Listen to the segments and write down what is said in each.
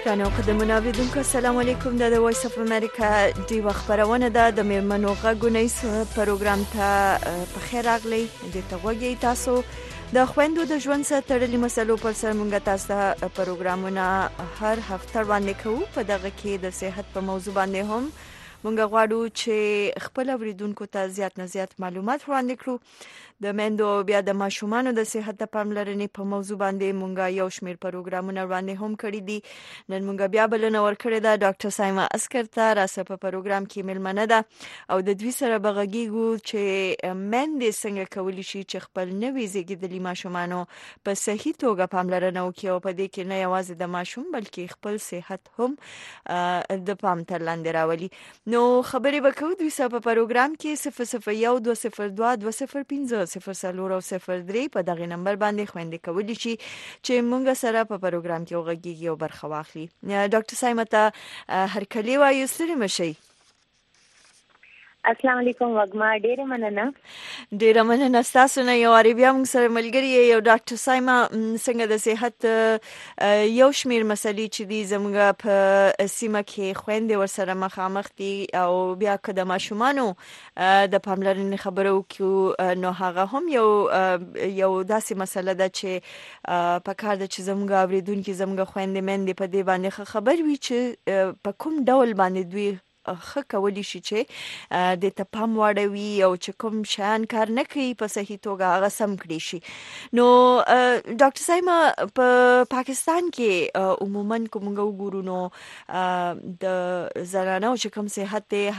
ګرانو قدمونه اوریدونکو السلام علیکم. د وایس اف امریکا دی خبرونه ده د میرمنو غږونې پروګرام ته په خیر راغلی. د توګه تاسو د خويندو د ژوند سره تړلي مسلو پر سر مونږ تاسو ته پروګرامونه هر هفته وړاندې کوو. په دغه کې د صحت په موضوع باندې هم مونږ غواړو چې خپل اوریدونکو ته زیات نه زیات معلومات وړاندې کړو. د مندو بیا د ماشومانو د صحت ته پاملرنې په موضوع باندې مونږ یو شمېر پروګرامونه وړاندې هم کړی دي. نن مونږ بیا بلنه ورکړې ده ډاکټر سایما اسکر ته راسه په پروګرام کې ملمنه ده او د دوی سره بغږیږو چې مندې څنګه کولی شي چې خپل نوي زیږیدلي ماشومانو په صحیح توګه پاملرنه وکړي او په دې کې نه یوازې د ماشوم بلکې خپل صحت هم د پام تر لاندې راولي. نو خبرې وکړو دوی سره په پروګرام کې 001-202-205 0 په دغه نمبر باندې خويندې کولی شي چې مونږ سره په پروګرام کې وغږیږي او برخه واخلي. ډاکټر سایما ته هر کلی وایو ستړي مشي. السلام علیکم وګما ډیره مننه تاسو نه یو اړ بیا موږ سره ملګری یو ډاکټر سایما څنګه د صحت یو شمیر مسلې چې دي زموږ په سیمه کې خويندې ورسره مخامخ دي او بیا که د ماشومانو د پاملرنې خبرو کې نو هغه هم یو داسې مسله ده چې په کار د چې زموږ اوریدونکو زموږ خويندې مندې په دې باندې خبر وي چې په کوم ډول باندې دوی کولی شي چې د تپام واړوي او چې کوم شان کار نه کوي په صحیح توګه هغه سم کړی شي. نو ډاکټر سایما په پاکستان کې عموما کومه وګورو نو د زنانو چې کوم صحت ته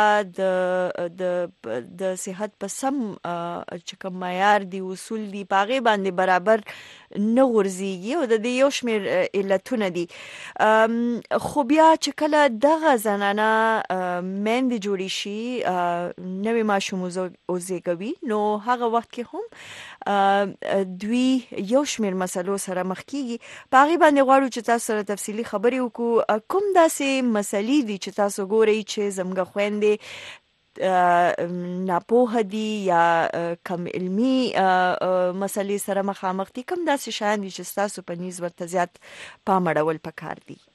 هغه د صحت په سم چې کوم معیار دی اصول دی پاغه باندې برابر نه ورزيږي او د دې یو شمیر علتونه دي. خو بیا چې کله دغه زنانه مند جوړی شي نوې ماشوم او زیږوي نو هغه وخت کې هم دوی یو شمیر مسلو سره مخ کیږي. پاغي باندې غواړو چې تاسو سره تفصیلی خبرې وکړو. کوم داسې مسلې دي چې تاسو ګورئ چې زموږ خويندې ناپوه دي یا کم علمي مسلې سره مخامخ دي؟ کوم داسې شان دي چې تاسو په نيز ورته زیات پام اړول پکار دي؟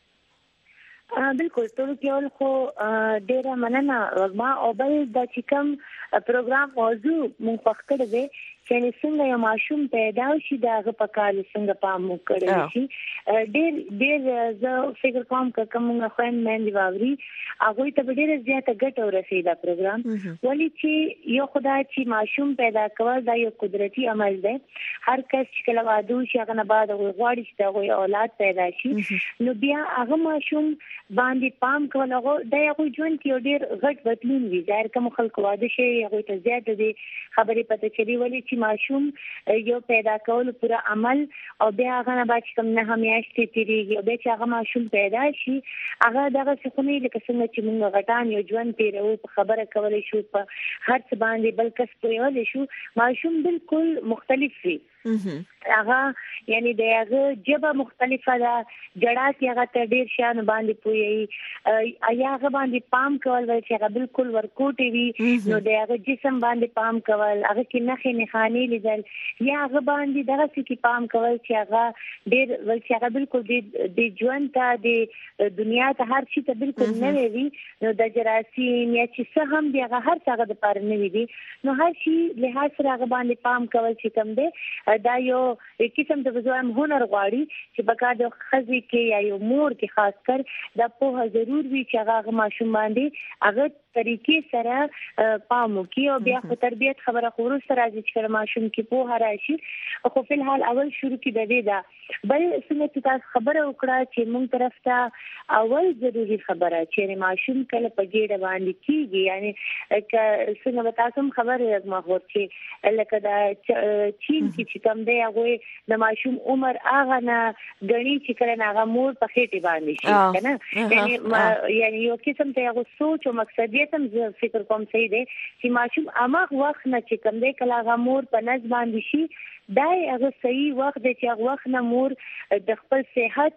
بالکل ټول کېول خو ډیره مننه وګما او بل د چکم پروګرام موضوع مونږ پخکړه دی چې څنګه یو ماشوم پیدا شي داغه په کار څنګه پام وکړي شي. ډیر زه فکر کوم کوم خويند مې واوري هغه ته ډیره زیاته ګټه ورسېده پروګرام ولی چې یو خدای چې ماشوم پیدا کول دا یو قدرتي عمل دی. هر کس چې کله واده شي هغه نه بعد غواړي چې دا اولاد پیدا شي نو بیا هغه ماشوم باندې پام کول هغه د یو ژوند کې ډیر غټ بدلون وي. ظاهر کوم خلک واده شي هغه ته زیاته دي خبرې پته چلی ولی چې ماشوم یو پیدا کول پورا عمل او بیا هغه نه باید کوم نه همیاشتې تیریږي او بیا چې هغه ماشوم پیدا شي هغه دغه څخه لکه څنګه چې موږ غټان یو ژوند تیرو په خبره کولای شو په هر څه باندې بل کس پوهول شو. ماشوم بالکل مختلف وي هغه یعنی دغه جبه مختلفه ده جړات هغه ته ډیر شان باندې پوي هغه باندې پام کول چې هغه بالکل ورکوټي وي نو دغه جسم باندې پام کول هغه کې نخې نخانی لیدل یا هغه باندې دغه کې پام کول چې هغه ډیر ول چې هغه بالکل د ژوند ته د دنیا ته هر شي ته بالکل نه وي نو د جراثیم یا چې څه هم دی هغه هر څه د پاره نه وي نو هر شي له هڅه هغه باندې پام کول چې کوم دی دا یو قسم د وزوام هنر غواړي چې بګا د خزي کې یا یو مور کې خاص کر د په ضرور وی چې هغه ماشوم باندې هغه طریقې سره پام وکي او بیا خو تربيت خبره خورو سره راځي چې ماشوم کې په راشي. خو په الحال اول شروع کې د دې دا بل څنګه تاسو خبره وکړه چې مونږ طرف ته اول ضروري خبره چې ماشوم کله په ګډه باندې کیږي یعنی څنګه تاسو خبره ما هو چې لکه دا چین کې چې کوم دی هغه د ماشوم عمر هغه نه غني چې کله هغه مور په خېټه باندې شي کنه یعنی یو قسم ته هغه سوچ او مقصد تم فکر کوم صحیح دی چې ماشوم اماغ وخت نه چې کوم دی کله هغه مور په نظم باندې شي دا هغه صحیح وخت دی چې هغه وخت نه مور د خپل صحت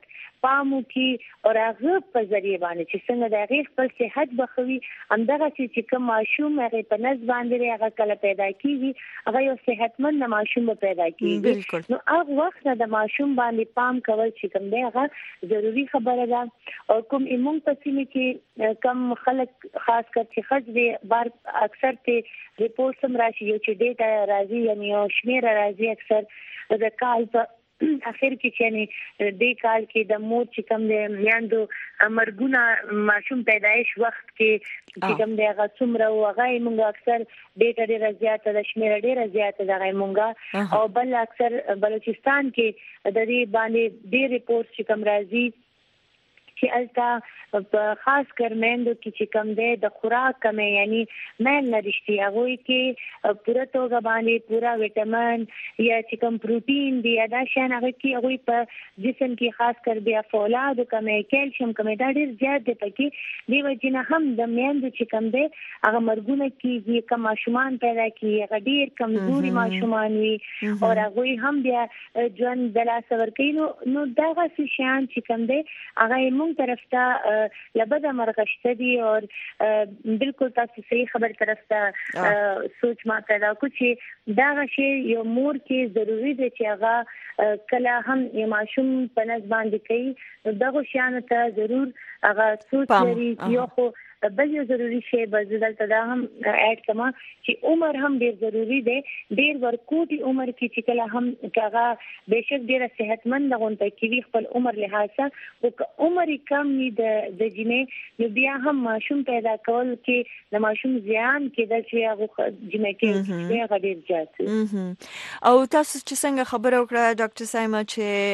پامو کې او هغه په ذریعہ باندې چې څنګه د هغه خپل صحت بخوي همدغه چې کوم ماشوم هغه په نس باندې هغه کله پیدا کیږي هغه یو صحتمند ماشوم پیدا کیږي. نو هغه وخت د ماشوم باندې پام کول چې کوم دی هغه ضروری خبره ده. او کوم ایمون پسینه کې کم خلک خاص کر چې خځې بار اکثر ته ریپورت سم راشي یو چې ډیټا راځي یعنی یو شمیر راځي اکثر د کال په اخر کې چې د کال کې د مور چې کوم د میاندو مرګونه ماشوم پیدایش وخت کې چې کوم د هغه څومره وغه موږ اکثر ډیټا ډیره زیاته د شمیر ډیره زیاته د موږ او بل اکثر بلوچستان کې د دې باندې د ریپورت چې کوم راځي چې البته خاص کر مېندو کې چې کم ده د خوراک کمه یعنی مېل نرشتي هغه کې پوره توګه باندې پورا وټامین یا چې کم پروتین دی دا شان هغه کې هغه په جسم کې خاص کر بیا فولاد کمه کیلشیم کمه دا ډیر زیات دی پکې دی وجنه هم د مېندو چې کم ده هغه مرګونه کېږي کم ماشومان پیدا کیږي هغه ډیر کمزوري ماشومان وي او هغه هم بیا ژوند د لاس ورکینو نو دا غوښ شان چې کم ده هغه طرف ته لبدا مرغشته دي اور بالکل تاسو صحیح خبر طرف ته سوچ ما پیدا کو چې دا غشي یو مور کې ضروری دی چې هغه کله هم یو ماشوم په نس باندې کوي دا غشيان ته ضرور هغه سوچ لري یو خو بل یو ضروری شی بزدل ته دا هم اډ کما چې عمر هم ډیر ضروری دی ډیر ورکوټي عمر کې چې کله هم هغه بهشک ډیر صحتمند غونډه کې خپل عمر لحاظه او عمر کم ني د جنې نو بیا هم ماشوم پیدا کول کې د ماشوم زیان کې د چې هغه جنې کې هغه ډیر زیات او تاسو چې څنګه خبر وکړه ډاکټر سایما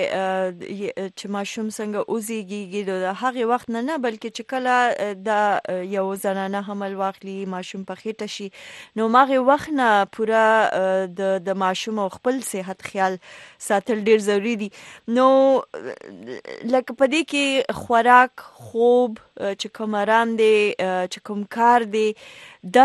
چې ماشوم څنګه اوزيږي د هغه وخت نه بلکې چې کله د یو زنانه حمل واخلي ماشوم په خېټه شي نو ماغه وخت نه پورا د ماشوم او خپل صحت خیال ساتل ډیر ضروری دي. نو لکه پدې کې خوراک خوب چې کوم آرام دی چې کوم کار دی دا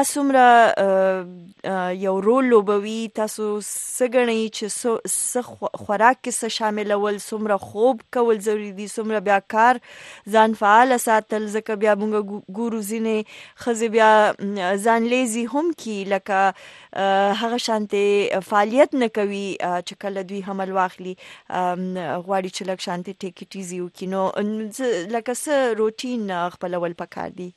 څومره یو رول لوبوي تاسو سګنئ چې خوراک کې څه شامل ول څومره خوب کول ضروری دي څومره بیا کار ځان فعال ساتل ځکه بیا موږ ګورو ځینې خزه بیا ځان لیزي هم کی لکه هغه شانته فعالیت نه کوي چې کله دوی حمل واخلي غواړي چې لکه شانته ټیکی ټیزي وکینو لکه څه روټین خپلول پکار دي.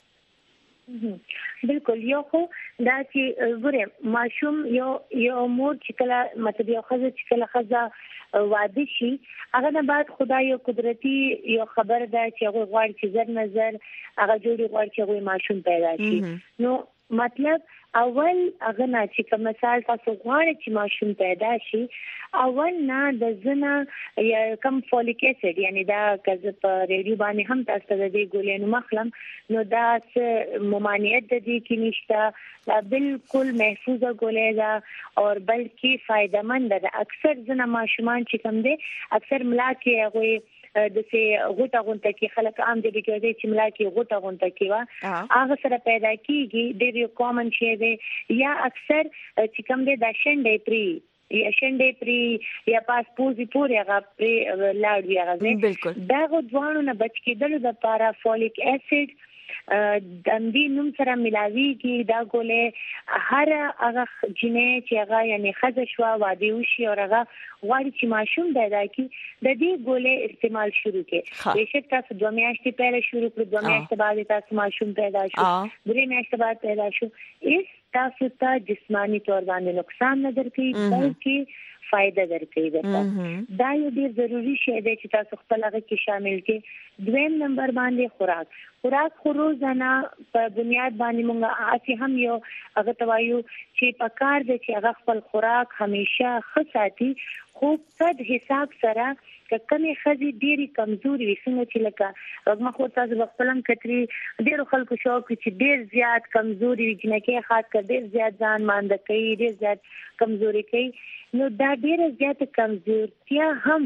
بالکل یو خو دا چې ګوره ماشوم یو مور چې کله مطلب یو خزه چې کله خزه واده شي هغه نه بعد خدای یو قدرتي یو خبر ده چې هغه غواړي چې زر نظر هغه جوړي غواړي چې هغه ماشوم پیدا شي نو مطلب اول هغه نه چې کوم مثال تاسو غواړئ چې ماشوم پیدا شي اول نه د زنه یا کم فولیک اسید یعنی دا کزه په ریډیو باندې هم تاسو د دې ګولې نو مخلم نو دا ممانعت د دې کې نشته دا بالکل محفوظه ګولې ده او بلکې فائدمند ده. اکثر زنه ماشومان چې کوم دي اکثر ملا کې هغه د سه غوټه غونټه کې خلک عام دي کې چې ملا کې غوټه غونټه کې وا هغه سره پیدا کیږي ډېر کامن شی دی یا اکثر چې کوم دي د شنډې پری یا شنډې پری یا پاسپوزي پورې هغه پری لاړ ویغه دا غوډوانو نه بچ کېدل د پارا فولیک اسید د دې نوم سره ملاوي کې دا ګولې هر هغه جنې چې هغه یعنی خزه شو واده وشي او هغه غواړي چې ماشوم پیدا کړي د دې ګولې استعمال شروع کړي بهشکه تاسو 2 میاشتې پهله شروع کړئ 2 میاشتې بعد تاسو ماشوم پیدا شو 3 میاشتې بعد پیدا شو اس تاسو ته جسمانی تور باندې نقصان نه درکړي بلکې فائدہ درکړي دا یو ډیر ضروری شی دی چې تاسو خپل هغه کې شامل کړئ. دویم نمبر باندې خوراک خو روزانه په بنیاد باندې مونږه اسی هم یو هغه توایو چې په کار دی چې هغه خپل خوراک همیشه خصاتي خو صد حساب سره کمه خزي ډيري کمزوري وسنه چې لکه رغم خو تاسو خپلم کتري ډیرو خلکو شوق چې ډیر زیات کمزوري جنکه خاص کر ډیر زیات ځان مانده کوي ډیر زیات کمزوري کوي نو دا ډیر زیات کمزورتیا هم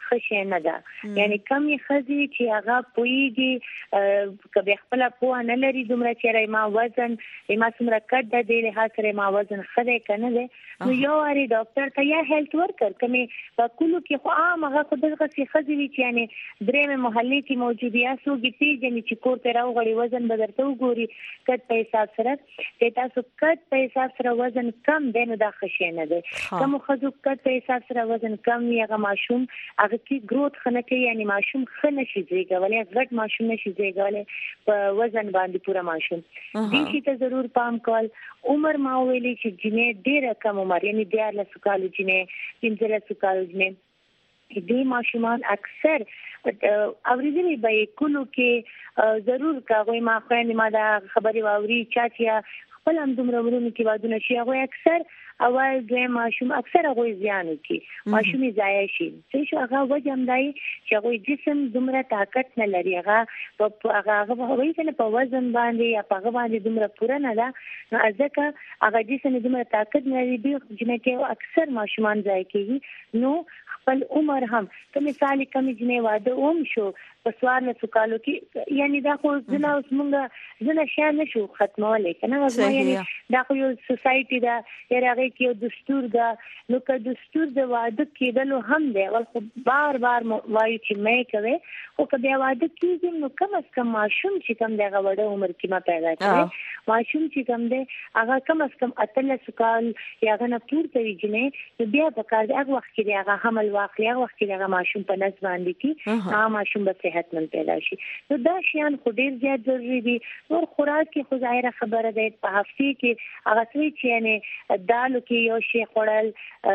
خشه نه ده. یعنی کمی خزي چې هغه پويږي کبه خپل په نه لري دومره چې ما وزن ما څومره کډ د دې له سره ما وزن خره کنه ده نو یو اړ ډاکټر ته یا هیلث ورکر کمه کولو کې خو هغه خو دغه څه خزي وی چې یعنی درې محلي کې موجودیا سوګي پیژنې چې کور ته راوغړي وزن بدرته وګوري کټ په حساب سره ته تاسو کټ په حساب سره وزن کم دی نو دا خشه نه ده. کوم خزو کټ په حساب سره وزن کم یغه ماشوم هغه کې گروث خنه کوي یعنی ماشوم خنه شي زیږولې غټ ماشوم نشي زیږولې په وزن باندې پورا ماشوم دې شي ته ضرور پام کول. عمر ما ویلي چې جنې ډېر کم عمر یعنی 14 کال جنې 15 کال جنې دې ماشومان اکثر اوریدلې به کولو کې ضرور کاوي ما خو ما دا خبري واوري چې خپل هم دومره ورونو کې وادونه شي هغه اکثر اول دوی ماشوم اکثر هغه زیان کوي ماشوم ضایع شي چې شو هغه وجه هم دی چې هغه جسم دومره طاقت نه لري هغه وایي کنه په وزن باندې یا په هغه باندې دومره پوره نه ده نو ځکه هغه جسم دومره طاقت نه لري چې کې اکثر ماشومان ضایع کوي. نو خپل عمر هم ته مثال کمی جنې واده اوم شو په سوار نه سکالو کې یعنی دا خو زنا اوس مونږه زنا شیا نشو ختمولای کنه یعنی دا خو یو سوسایټي دا هرغه کې یو دستور دا نو که دستور د واده کېدلو هم دی ول خو بار وایي چې مې کوي او که بیا واده کېږي نو کم از کم ماشوم چې کم دی هغه وړه عمر کې ما پیدا کړی ماشوم چې کم دی هغه کم از کم 18 کال یا غنه پورته وي جنې بیا په کار دی هغه وخت کې هغه حمل واقعي هغه وخت کې هغه ماشوم په نس باندې کې هغه ماشوم به صحتمند پیدا شي. نو دا شیان خو ډیر زیات ضروری دي. نور خوراک کې خو ظاهره خبره ده په هفته کې هغه څه چې یعنی دالو کې یو شی خورل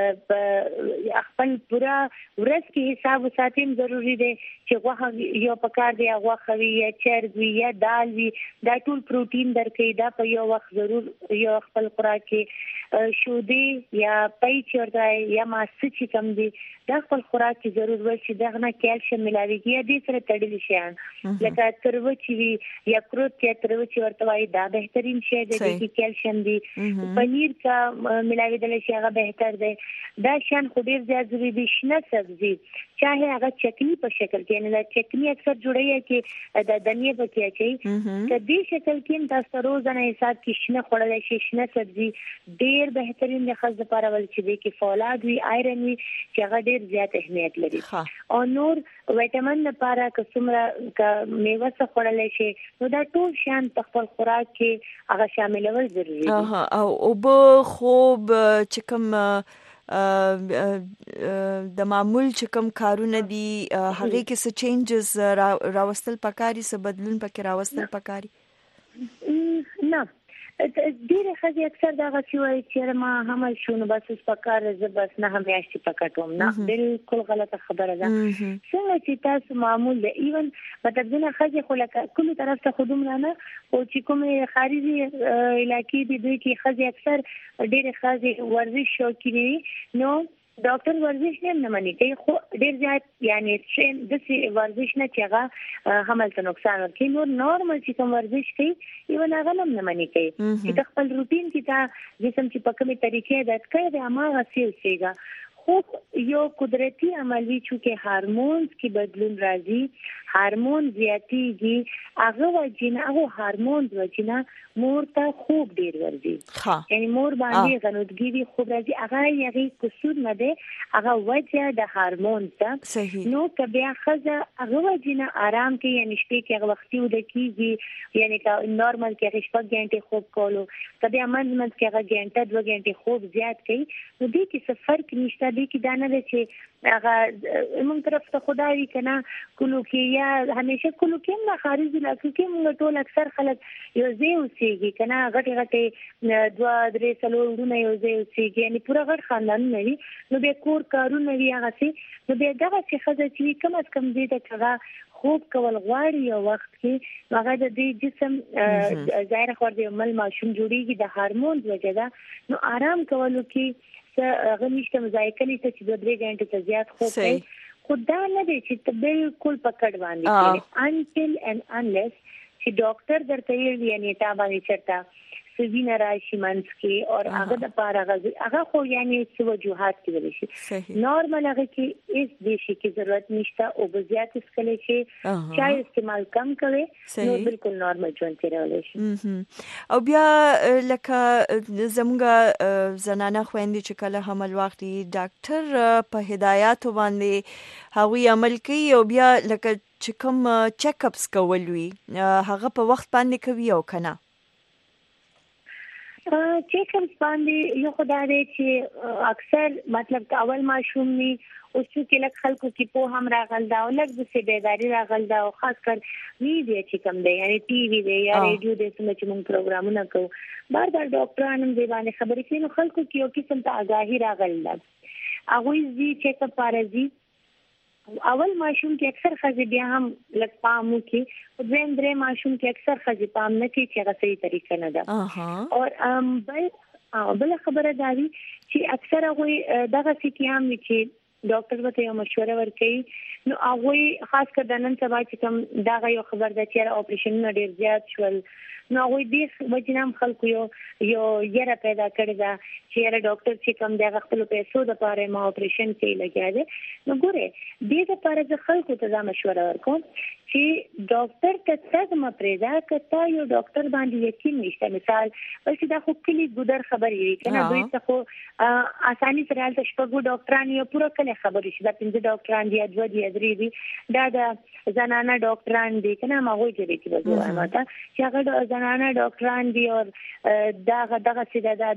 خپل پورا ورځ کې حساب ساتل ضروری دي چې غوښه یو پکار دی غوښه وي یا چرګ وي یا دال وي دا ټول پروتین درکې دا په یو وخت ضرور یو خپل خوراک کې شودي یا پای چورته یا ماست چې کم دي دا خپل خوراک کې ضرور ورشي دغه نه کیلشیم ملاويږي یا دې سره تړلي شي لکه تروچ وي یا کروت یا تروچ ورته وایي دا بهترین شی دی چې کیلشیم دی پنیر کا ملاوي شي هغه بهتر دی. دا شان خو ډیر زیات ضروري دي. شنه سبزي چاهه هغه چکنی په شکل کې نه چکنی اکثر جوړي کې د دنیا په کې اچي کدي شکل کې تاسو روزانه حساب کې شنه خورل شي شنه سبزي ډیر بهترین د خز لپاره ول چې د کې فولاد وی آیرن وی چې هغه ډیر زیات اهمیت لري او نور وټامین لپاره کومه میوه څخه خورل شي نو دا ټول شان په خپل خوراک کې هغه شاملول ضروري دي. او به خوب چې کوم د معمول چې کوم کارونه دي هغه کې څه چینجز راوستل پکاري څه بدلون پکې راوستل پکاري نه ډیر خځې اکثر دا غوښتي وایي چې ما هم شونه بس پکار زه بس نه همیاشتي پکټوم نه بالکل غلطه خبره ده. څنګه چې تاسو معمول ده ایون مطلب نه خځې خو لکه کومه طرف ته خودم نه او چې کومه خارجي علاقې دي دوی کې خځې اکثر ډیر خځې ورزش شوقي دي نو ډاکټر ورزش نه مني کوي خو ډیر زیات یعنی ټرین د ورزش نه چېغه حمل ته نقصان ورکوي نو نورمال چې کوم ورزش کوي ایون هغه نه مني کوي چې خپل روټین کې دا جسم چې په کومه طریقې عادت کوي د اماغه سیګه خو یو قدرتي عملی چې هورمونز کې بدلون راځي هورمون زیاتېږي هغه وجنه هغه هورمونز وجنه مور ته خوب ډیر ورځي یعنی مور باندې غنودګي خوب راځي هغه یغي قصور نه ده هغه وجه د هورمونز ته نو کبه خزه هغه وجنه آرام کې یعنی شپې کې هغه وختي ود کیږي یعنی کا نورمال کې شپږ غنټه خوب کولو کبه امنځ کې هغه غنټه 2 غنټه خوب زیات کوي نو دې کې څه فرق نشته دې کې دا نه چې هغه موږ طرف ته خدای کنا کلو کې یا همیشه کلو کې نه خارجي علاقو کې موږ ټول اکثر خلک یو ځای اوسېږي کنا غټه 2-3 سلوونه یو ځای اوسېږي یعنی پورا غټ خاندان نه وي نو به کور کارونه وی هغه سي نو به دا چې خزه چې کم از کم دې ته هغه خوب کول غواړي یو وخت کې هغه د دې جسم ظاهر خور دی مل ماشوم جوړیږي د هورمون وجه ده نو آرام کولو کې هغه نشته مزایکه نشته چې 2-3 غنټه ته زیات خوب کوي خدا نه دی چې بالکل پکړ باندې until and unless چې ډاکټر درته یې یعنی تا باندې چرته سوینه راشي منځ کې او هغه د پاره هغه خو یعنی څه وجوهات کې ویل شي نورمال هغه کې هیڅ د شي کې ضرورت نشته او بزیات اسکل شي چای استعمال کم کوي نو بالکل نورمال ژوند تیرول شي او بیا لکه زموږه زنانه خويندې چې کله حمل واخلي ډاکټر په هداياتو باندې هغوی عمل کوي او بیا لکه چې کوم چیک اپس کول وي هغه په وخت باندې کوي او کنه چیک اپس باندې یو خدای دې چې اکثر مطلب اول ماشوم ني او چې لکه خلکو کې په هم راغل دا او لکه د سیداری راغل دا او خاص کر میډیا چې کوم دی یعنی ټي وي دی یا ریډیو دی چې موږ پروګرامونه کوو بار ډاکټرانو دې باندې خبرې کوي نو خلکو کې یو قسم ته آگاهي راغل دا هغه یې چیک اپ پارځي اول ماشوم کې اکثر خزي بیا هم لک پامو کې او دویم درې ماشوم کې اکثر خزي پام نه کوي چې هغه صحیح طریقه نه ده او بل خبره دا وی چې اکثر هغه دغه کې هم چې ډاکټر به یو مشوره ورکړي نو هغه خاص کر د نن سبا چې کوم دا یو خبر ده چې اپریشن نه ډیر زیات شول نو هغه دې وجنام خلکو یو یره پیدا کړی دا چې ډاکټر چې کوم دغه خپل پیسو د پاره ما اپریشن کوي لګیا دي نو ګوره دې د پاره د خلکو ته مشوره ورکوم چې ډاکټر ته څنګه مپریدا کته یو ډاکټر باندې یقین نشته مثال بلکې دا خو کلی ګودر خبرې وي کنه دوی ته خو اساني سره حالت شپږو ډاکټران یو پوره کله خبرې شي دا پنځه ډاکټران دي دوه دي درې دي دا د زنانه ډاکټران دي کنه ما وایي چې وځو ماته چې هغه زنانه ډاکټران دي او دغه سیده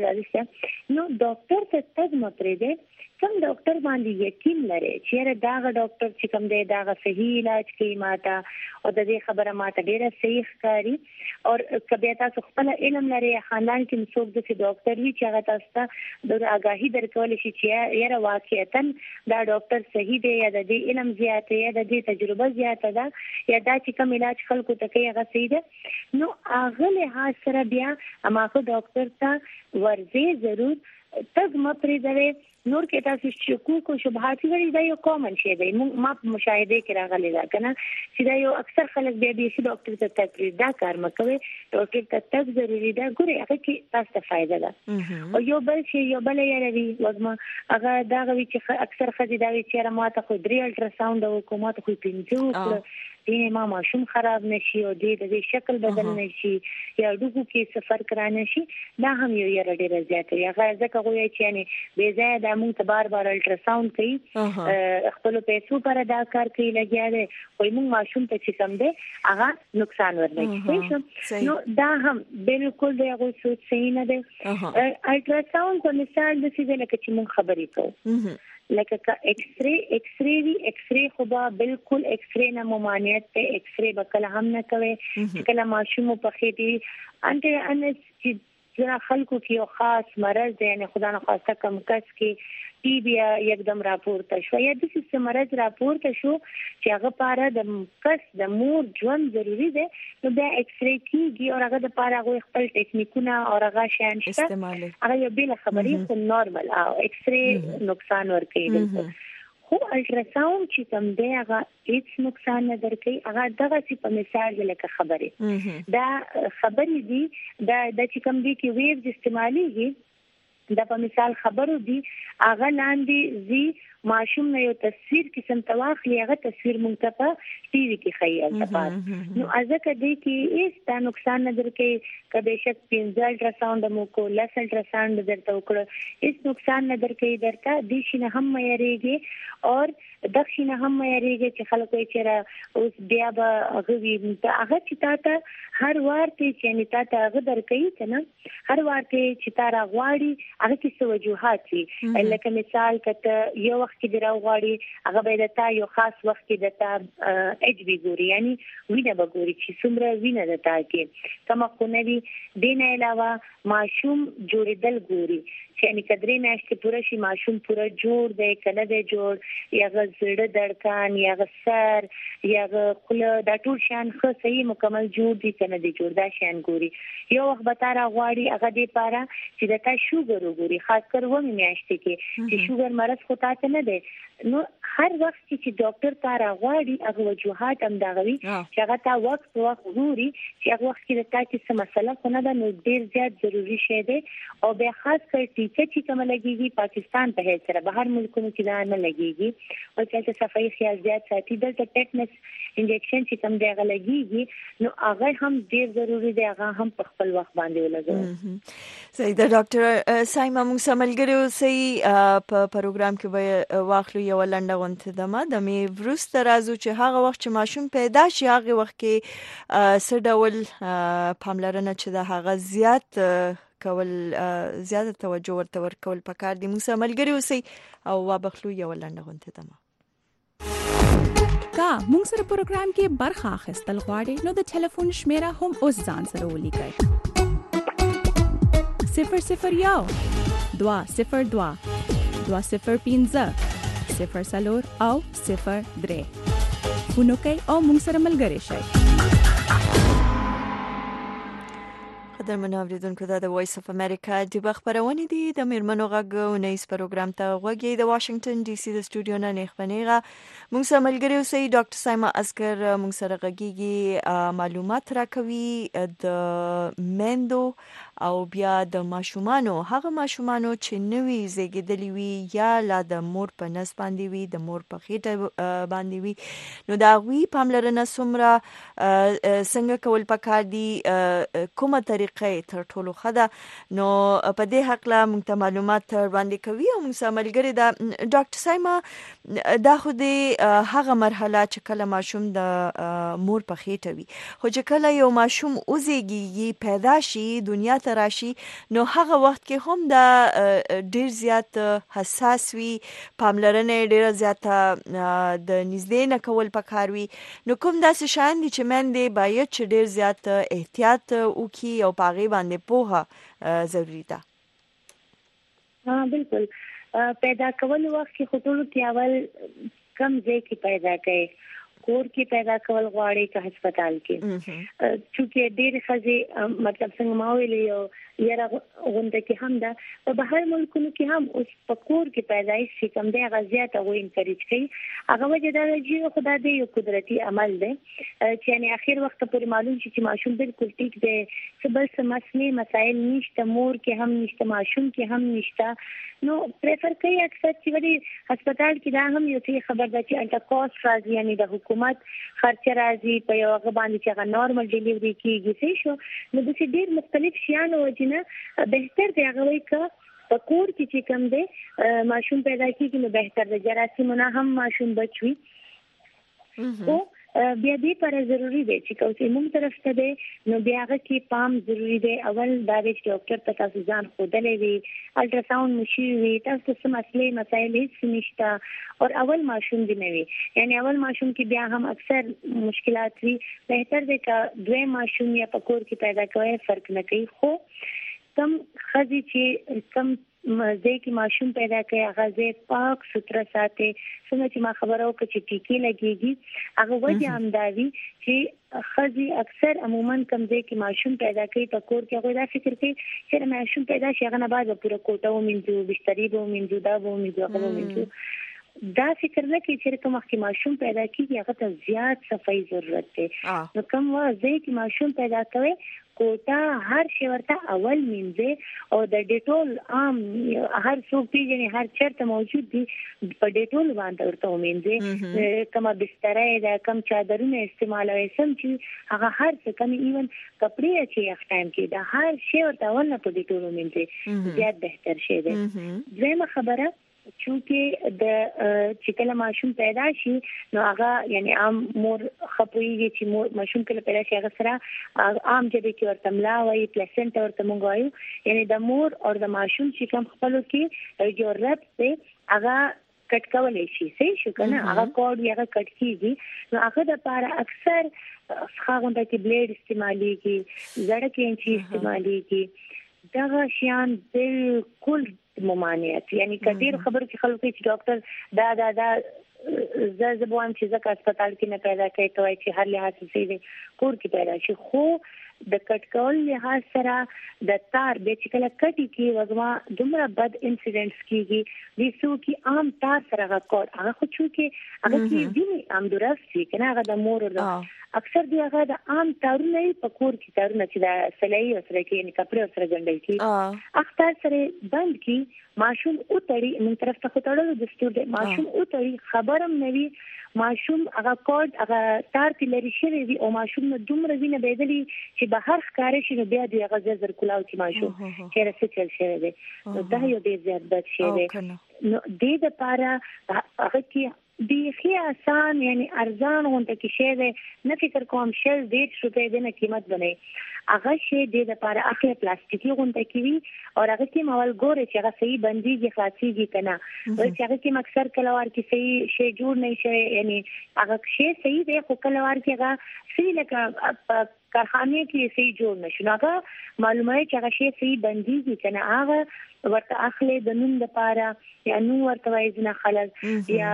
نو ډاکټر ته څنګه مپریدا کوم ډاکټر باندې یقین لري چې دا ډاکټر چې کوم دی دا صحیح علاج کوي ماته او د دې خبره ماته ډیره صحیح ښکاري او کبه تاسو خپل علم لري خاندان کې مسوک د ډاکټر وی چې هغه تاسو ته د آگاهی درکول شي چې یاره واقعیتا دا ډاکټر صحیح دی یا د دې علم زیات یا د دې تجربه زیات ده یا دا چې کوم علاج خلکو ته کوي هغه صحیح ده نو هغه له سره بیا اماخه ډاکټر ته ورځي ضرور تګ مپریدل نور کې تاسو شکوک او شبهات لري دا یو کامن شی دی ما مشاهده کې راغلی دا کنه چې دا یو اکثر خلک بیا دې ډاکټر ته تقریر دا کار مکوي ډاکټر ته تک ضروری ده ګوري هغه کې تاسو ته فائدہ ده او یو بل شی یو بل یې لري وګما هغه دا غوي چې اکثر خدي دا وی چې ما ته خو 3 الټرا ساوند او کومه ته خو 5 دې ما ماشوم خراب نشي او دې شکل بدل نشي یا ډوګو کې سفر کرانه شي دا هم یو یره ډیره زیاته یا ځکه غوي چې یعنی بے ځای د موږ ته بار الټرا ساوند کوي خپل پیسو پر ادا کار کوي لګیا دی خو موږ ماشوم ته چې کم دی هغه نقصان ورنکړي نو دا هم بالکل دی هغه سوچ صحیح نه دی الټرا ساوند په مثال د څه لکه چې موږ خبرې کوو لکه ایکس ری خو با بالکل ایکس ری نه ممانعت ته ایکس ری بکله هم نه کوي کله ماشوم په خېټي انټي چې خلکو کې یو خاص مرض دی یعنی خدای نه خواسته کم کس کې ټي بي یکدم راپورته شو یا د څه مرض راپورته شو چې هغه پاره د کس د مور ژوند ضروری دی نو د ایکس ری کیږي او هغه د پاره غو خپل ټیکنیکونه او هغه شان شته هغه یو بل خبرې خو نورمال او ایکس ری نقصان ورکوي خو الټرا ساوند چې کوم دی هغه هیڅ نقصان نه درکوي هغه دغه چې په مثال لکه خبرې دا خبرې دي دا چې کوم دي کې ویوز استعماليږي دا په مثال خبرو دي هغه لاندې زی ماشوم نه یو تصویر قسم تواخلی هغه تصویر مونږ ته په ټي وي کې خیال تپاس نو ازکه دې کې هیڅ نقصان نه درکې کبه شک 15 الټرا ساوند مو کو لس الټرا ساوند درته وکړه هیڅ نقصان نه درکې درته دې شي نه هم مېریږي او دښینه هم مېریږي چې خلکو یې چیرې اوس بیا به غوي هغه چې تاسو هر وارته چې نه تاسو هغه درکې کنه هر وارته چې تاسو غواړي هغه کې څه وجوهات دي لکه مثال کته یو وخت کې دراوغاړي هغه به دتا یو خاص وخت کې دتا اچ بي ګوري یعنی وینه به ګوري چې څومره وینه دتا کې کومه کو نه وی دین علاوه ماشوم جوړېدل ګوري چې یعنی کدرې میاشتې پوره شي ماشوم پوره جوړ دی کنه دی جوړ یا غزړه دړکان یا غسر یا خله دا ټول شان خو صحیح مکمل جوړ دي کنه دی جوړ دا شان ګوري یو وخت به تار غواړي هغه دی پاره چې دتا شوګر وګوري خاص کر و میاشتې کې چې شوګر مرض خو تاسو نه دی نو هر وخت چې ډاکټر تا راغواړي هغه وجوهات هم داغوي چې هغه تا وخت ګوري چې هغه وخت کې د تا کې څه مسله خو نه ده، نو ډیر زیات ضروری شی دی. او بیا خاص کر ټیکه چې کوم لګيږي پاکستان په هیڅ سره بهر ملکونو کې دا نه لګيږي، او چې صفائی خیال زیات ساتي. دلته ټیټنس انجکشن چې کوم دی هغه لګيږي، نو هغه هم ډیر ضروری دی، هغه هم په خپل وخت باندې ولګوي. صحیح ده ډاکټر سایما، موږ سملګری اوسئ په پروګرام کې به واخلو یو لنډه غونډه دمه د می ورسته راځو چې هغه وخت چې ماشوم پیدا شي هغه وخت کې څه ډول پاملرنه چې د هغه زیات کول زیاته توجه ورته ورکول پکار دي. موږ سملګری اوسئ او وابخلو یو لنډه غونډه دمه. کا موږ سره پروګرام کې برخه اخیستل غواړئ نو د ټلیفون شمیره هم اوس ځان سره ولیکئ: 001 202 205 04 او 03 فونو کوي او موږ سره ملګری شئ. قدرمن اوریدونکو، دا د وایس اف امریکا د خبرونه دي د میرمنو غږ نيز پروګرام ته غوږی د واشنگټن ډي سي د سټوډیو نه نخبنیغه. موږ سره ملګری اوسئ ډاکټر سایما اسکر موږ سره غږیږي، معلومات راکوي د میندو او بیا د ماشومانو، هغه ماشومانو چې نوې زیږیدلې وي یا لا د مور په نس باندې وي، د مور په خېټه باندې وي، نو دا غوي پاملرنه څومره څنګه کول پکار دي، کومه طریقه تر ټولو ښه ده. نو په دې حق لا موږ ته معلومات وړاندې کوي او موږ سره ملګری ده ډاکټر سایما. دا خو د هغه مرحله چې کله ماشوم د مور په خېټه وي، خو چې کله یو ماشوم اوزېږي پیدا شي دنیا ته راشي، نو هغه وخت کې هم دا ډیر زیات حساس وي، پاملرنه ډیر زیاته د نږدې نه کول پکار وي. نو کوم داسې شان دي چې مندې باید چې ډیر زیات احتیاط وکړي او پاغي باندې پوهه ضروری ده؟ بالکل. پیدا کول وخت کې خطر کې اول کم ځای کې پیدا کوي، کور کې پیدا کول غواړي که هسپتال کې، چونکه ډېر خزي مطلب څنګه ما ویلې یو یاره غونډه کې هم ده په بهر ملکونو کې هم اوس په کور کې پیدایش چې کوم دی هغه زیاته وو انکریج کوي. هغه وجه دا چې خدای دې یو قدرتي عمل دی چې یعنی اخر وخت پورې معلوم شي چې ماشوم بالکل ټیک دی، څه بل څه مسایل نشته، مور کې هم نشته، ماشوم کې هم نشته. نو پریفر کوي اکثر چې وړي هسپتال کې دا هم یو څه خبر ده چې انټا کاست راځي، یعنی د حکومت خرچه راځي په یو هغه باندې چې هغه نارمل ډیلیوري کیږي. څه شو نو د ډېر مختلف شیانو وجنه بهتر دی هغه وایي که په کور کې چې کوم دی ماشوم پیدا کیږي نو بهتر دی. جراثیمونه هم ماشوم بچوي. او بیا دې پر ضروری دی چې کوم موږ طرف ته دی نو بیا هغه کې پام ضروری دی. اول دا چې ډاکټر ته تاسو ځان خودلې وي، الټراساوند مشي وي، تاسو څه مسایل هیڅ نشته، او اول ماشوم دی نه وي، یعنی اول ماشوم کې بیا هم اکثر مشکلات وي. بهتر دی که دوی ماشوم یا په کور کې پیدا کوي، فرق نه کوي. خو کم خزي چې کم ځای کې ماشوم پیدا کوي هغه ځای پاک ستر ساتي. څنګه چې ما خبرو کې چې ټیکي لګيږي هغه وجه هم دا وي چې خزي اکثر عموما کم ځای کې ماشوم پیدا کوي په کور کې هغه دا فکر کوي چې ماشوم پیدا شي هغه نه بعد پوره کوټه ومنځو، بسترې ومنځو، دا ومنځو، هغه ومنځو. دا فکر نه کوي چې کوم وخت ماشوم پیدا کیږي هغه ته زیات صفائی ضرورت دی. نو کوم وخت چې ماشوم پیدا کوي کوټه هر شی ورته اول مینځي او د ډیټول عام هر څوک پیژني هر چرته موجود دي په ډیټول باندې ورته مینځي. کومه بسترې ده، کوم چادرونه استعمالوي، سم چې هغه هر څه کوم ایون کپڑے چې اختیام کې ده هر شی ورته اول نه په ډیټول مینځي، زیات بهتر شي ده. زموږ خبره چونکه د چې کله ماشوم پیدا شي نو هغه یعنی عام مور خپويږي چې ماشوم کله پیدا شي هغه سره عام جدي کې ورته ملا وایي، پلاسنټا ورته مونږ وایو، یعنی د مور او د ماشوم چې کوم خپلو کې جو رب دی هغه کټ کولای شي. صحیح شو کنه؟ هغه کوډ هغه کټ کیږي. نو هغه د لپاره اکثر ښاغونده کې بلیډ استعماليږي، زړه کې انچي استعماليږي. دا شیان بالکل ممانعت، یعنی کډیر خبرو کې خلک چې ډاکټر دا زبوان چې ځکه هسپتال کې نه پیدا کوي ته چې هر لحاظ سي کور کې پیدا شي. خو د کټ کول لحاظ سره د تار به چې کله کټي کې وګما دومره بد انسیډنټس کیږي د سو کې عام تار سره غوړ هغه خو چې هغه کې ویني ام درست شي کنه هغه د مور اکثر دی هغه د عام تارونه په کور کې تارونه چې د سلای او سره کې نه کپړې سره ګنډل کی اختر سره بند کی ماشوم او تړي من طرف ته خطړلو د ستور د ماشوم او تړي خبرم نوي ماشوم هغه کوډ هغه تار کې لري شوی وي او ماشوم نو دومره وینه بيدلی چې بهر ښکارې شي بیا دی هغه زر کولاو چې ماشوم چې رسې چل شوی دی نو دا یو ډیر زیات بد شی دی نو د لپاره هغه کې دی خي آسان یعنی ارزان غونډه کې شی دی نه فکر کوم شل 1.5 روپے د قیمت بنئ هغه شی د لپاره اخلي پلاستیکي غونډه کې وي او هغه کې مول ګوره چې هغه صحیح بنديږي خلاصيږي کنه او چې هغه کې مکسر کلوار کې صحیح شی جوړ نه شي یعنی هغه شی صحیح دی خو کلوار کې هغه صحیح لکه کارخانه کې صحیح جوړ نشي هغه معلومه چې هغه شی صحیح بنديږي کنه هغه ورته اخلي د نوم لپاره یا نو ورته وایي نه خلک یا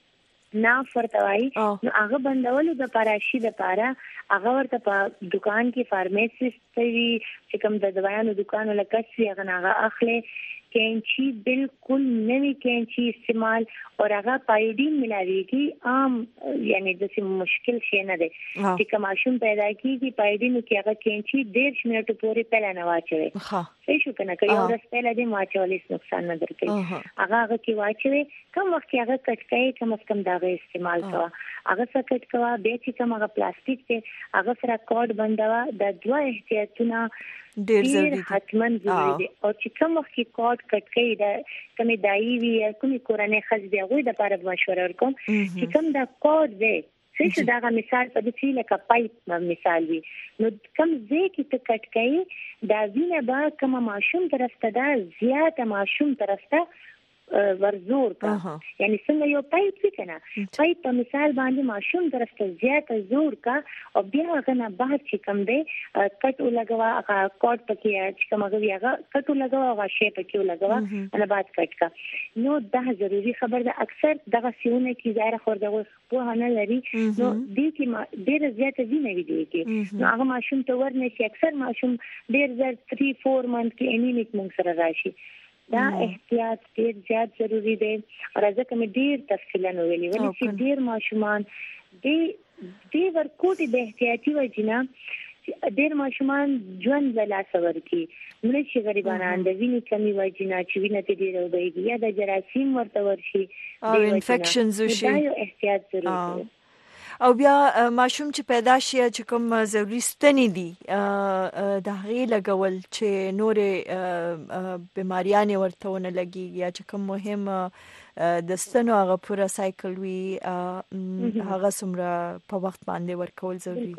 نا فرتوای نو هغه بندولو د پاراشي د پارا هغه ورته په دکان کې فارمیسیست وي چې کوم د دوايانو دکان لکه هغه هغه اخلي کینچی بالکل نوی کینچی استعمال اور هغه پایوډین ملاويږي عام یعنی د څه مشکل شي نه دی چې کوماشوم پیدا کیږي پایوډین کې هغه کینچی 1.5 منټ پورې پهل نه واچوي صحیح شو کنه که یو ورځ پهل دې واچولې نقصان نه درکړي هغه کې واچوي کوم وخت هغه کټکای کم از کم داغه استعمال کوا هغه سکټ کوا به چې کوم هغه پلاستیک ته هغه سره کوډ بندوا د دوه احتیاطونه ډیر ضروري دي حتمن ضروري دي او چې کوم وخت کوډ کټکای د کومې دایي وی کومې کورنۍ خځې دی غوې د لپاره مشوره ورکوم چې کوم دا کوډ دی څه دا مثال په دې لکه پایپ مثال وي نو کوم ځای کې ته کټکای دا وینه با کوم ماشوم طرفته دا زیاته ماشوم طرفته ورزور کا یعنی څنګه یو پایپ وکنه پایپ په مثال باندې ماشوم درسته زیات زور کا او بیا غنه بعد چې کم دی کټ ولګوا هغه کوټ پکې چې کوم هغه کټ ولګوا هغه شی پکې ولګوا انا بعد کټ کا نو دا ضروری خبر ده اکثر دغه سیونه کې ظاهر خور دغه په نه لري نو دې کې ډېر زیات ویني وي کې نو هغه ماشوم ته ورنه چې اکثر ماشوم ډېر زر 3-4 منټ کې انیمیک مونږ سره راشي دا احتیاط ډیر زیات ضروری دی او ځکه مې ډیر تفصیلا ویلي ولې چې ډیر ماشومان دې ورکوټي د احتیاطي وجنه ډیر ماشومان ژوند لا سور کی مړ شي غریبانان د وینې کمی وجنه چې وینې ته ډیر وبېږي یا د جراثیم ورته ورشي او انفیکشنز وشي دا یو احتیاط ضروری دی او بیا ماشوم چې پیدا شي چې کوم ضروري ستنې دي د هغې لګول چې نورې بیماریانې ورته ونه لګېږي یا چې کوم مهم د ستنو هغه پوره سایکل وي هغه څومره په وخت باندې ورکول ضروري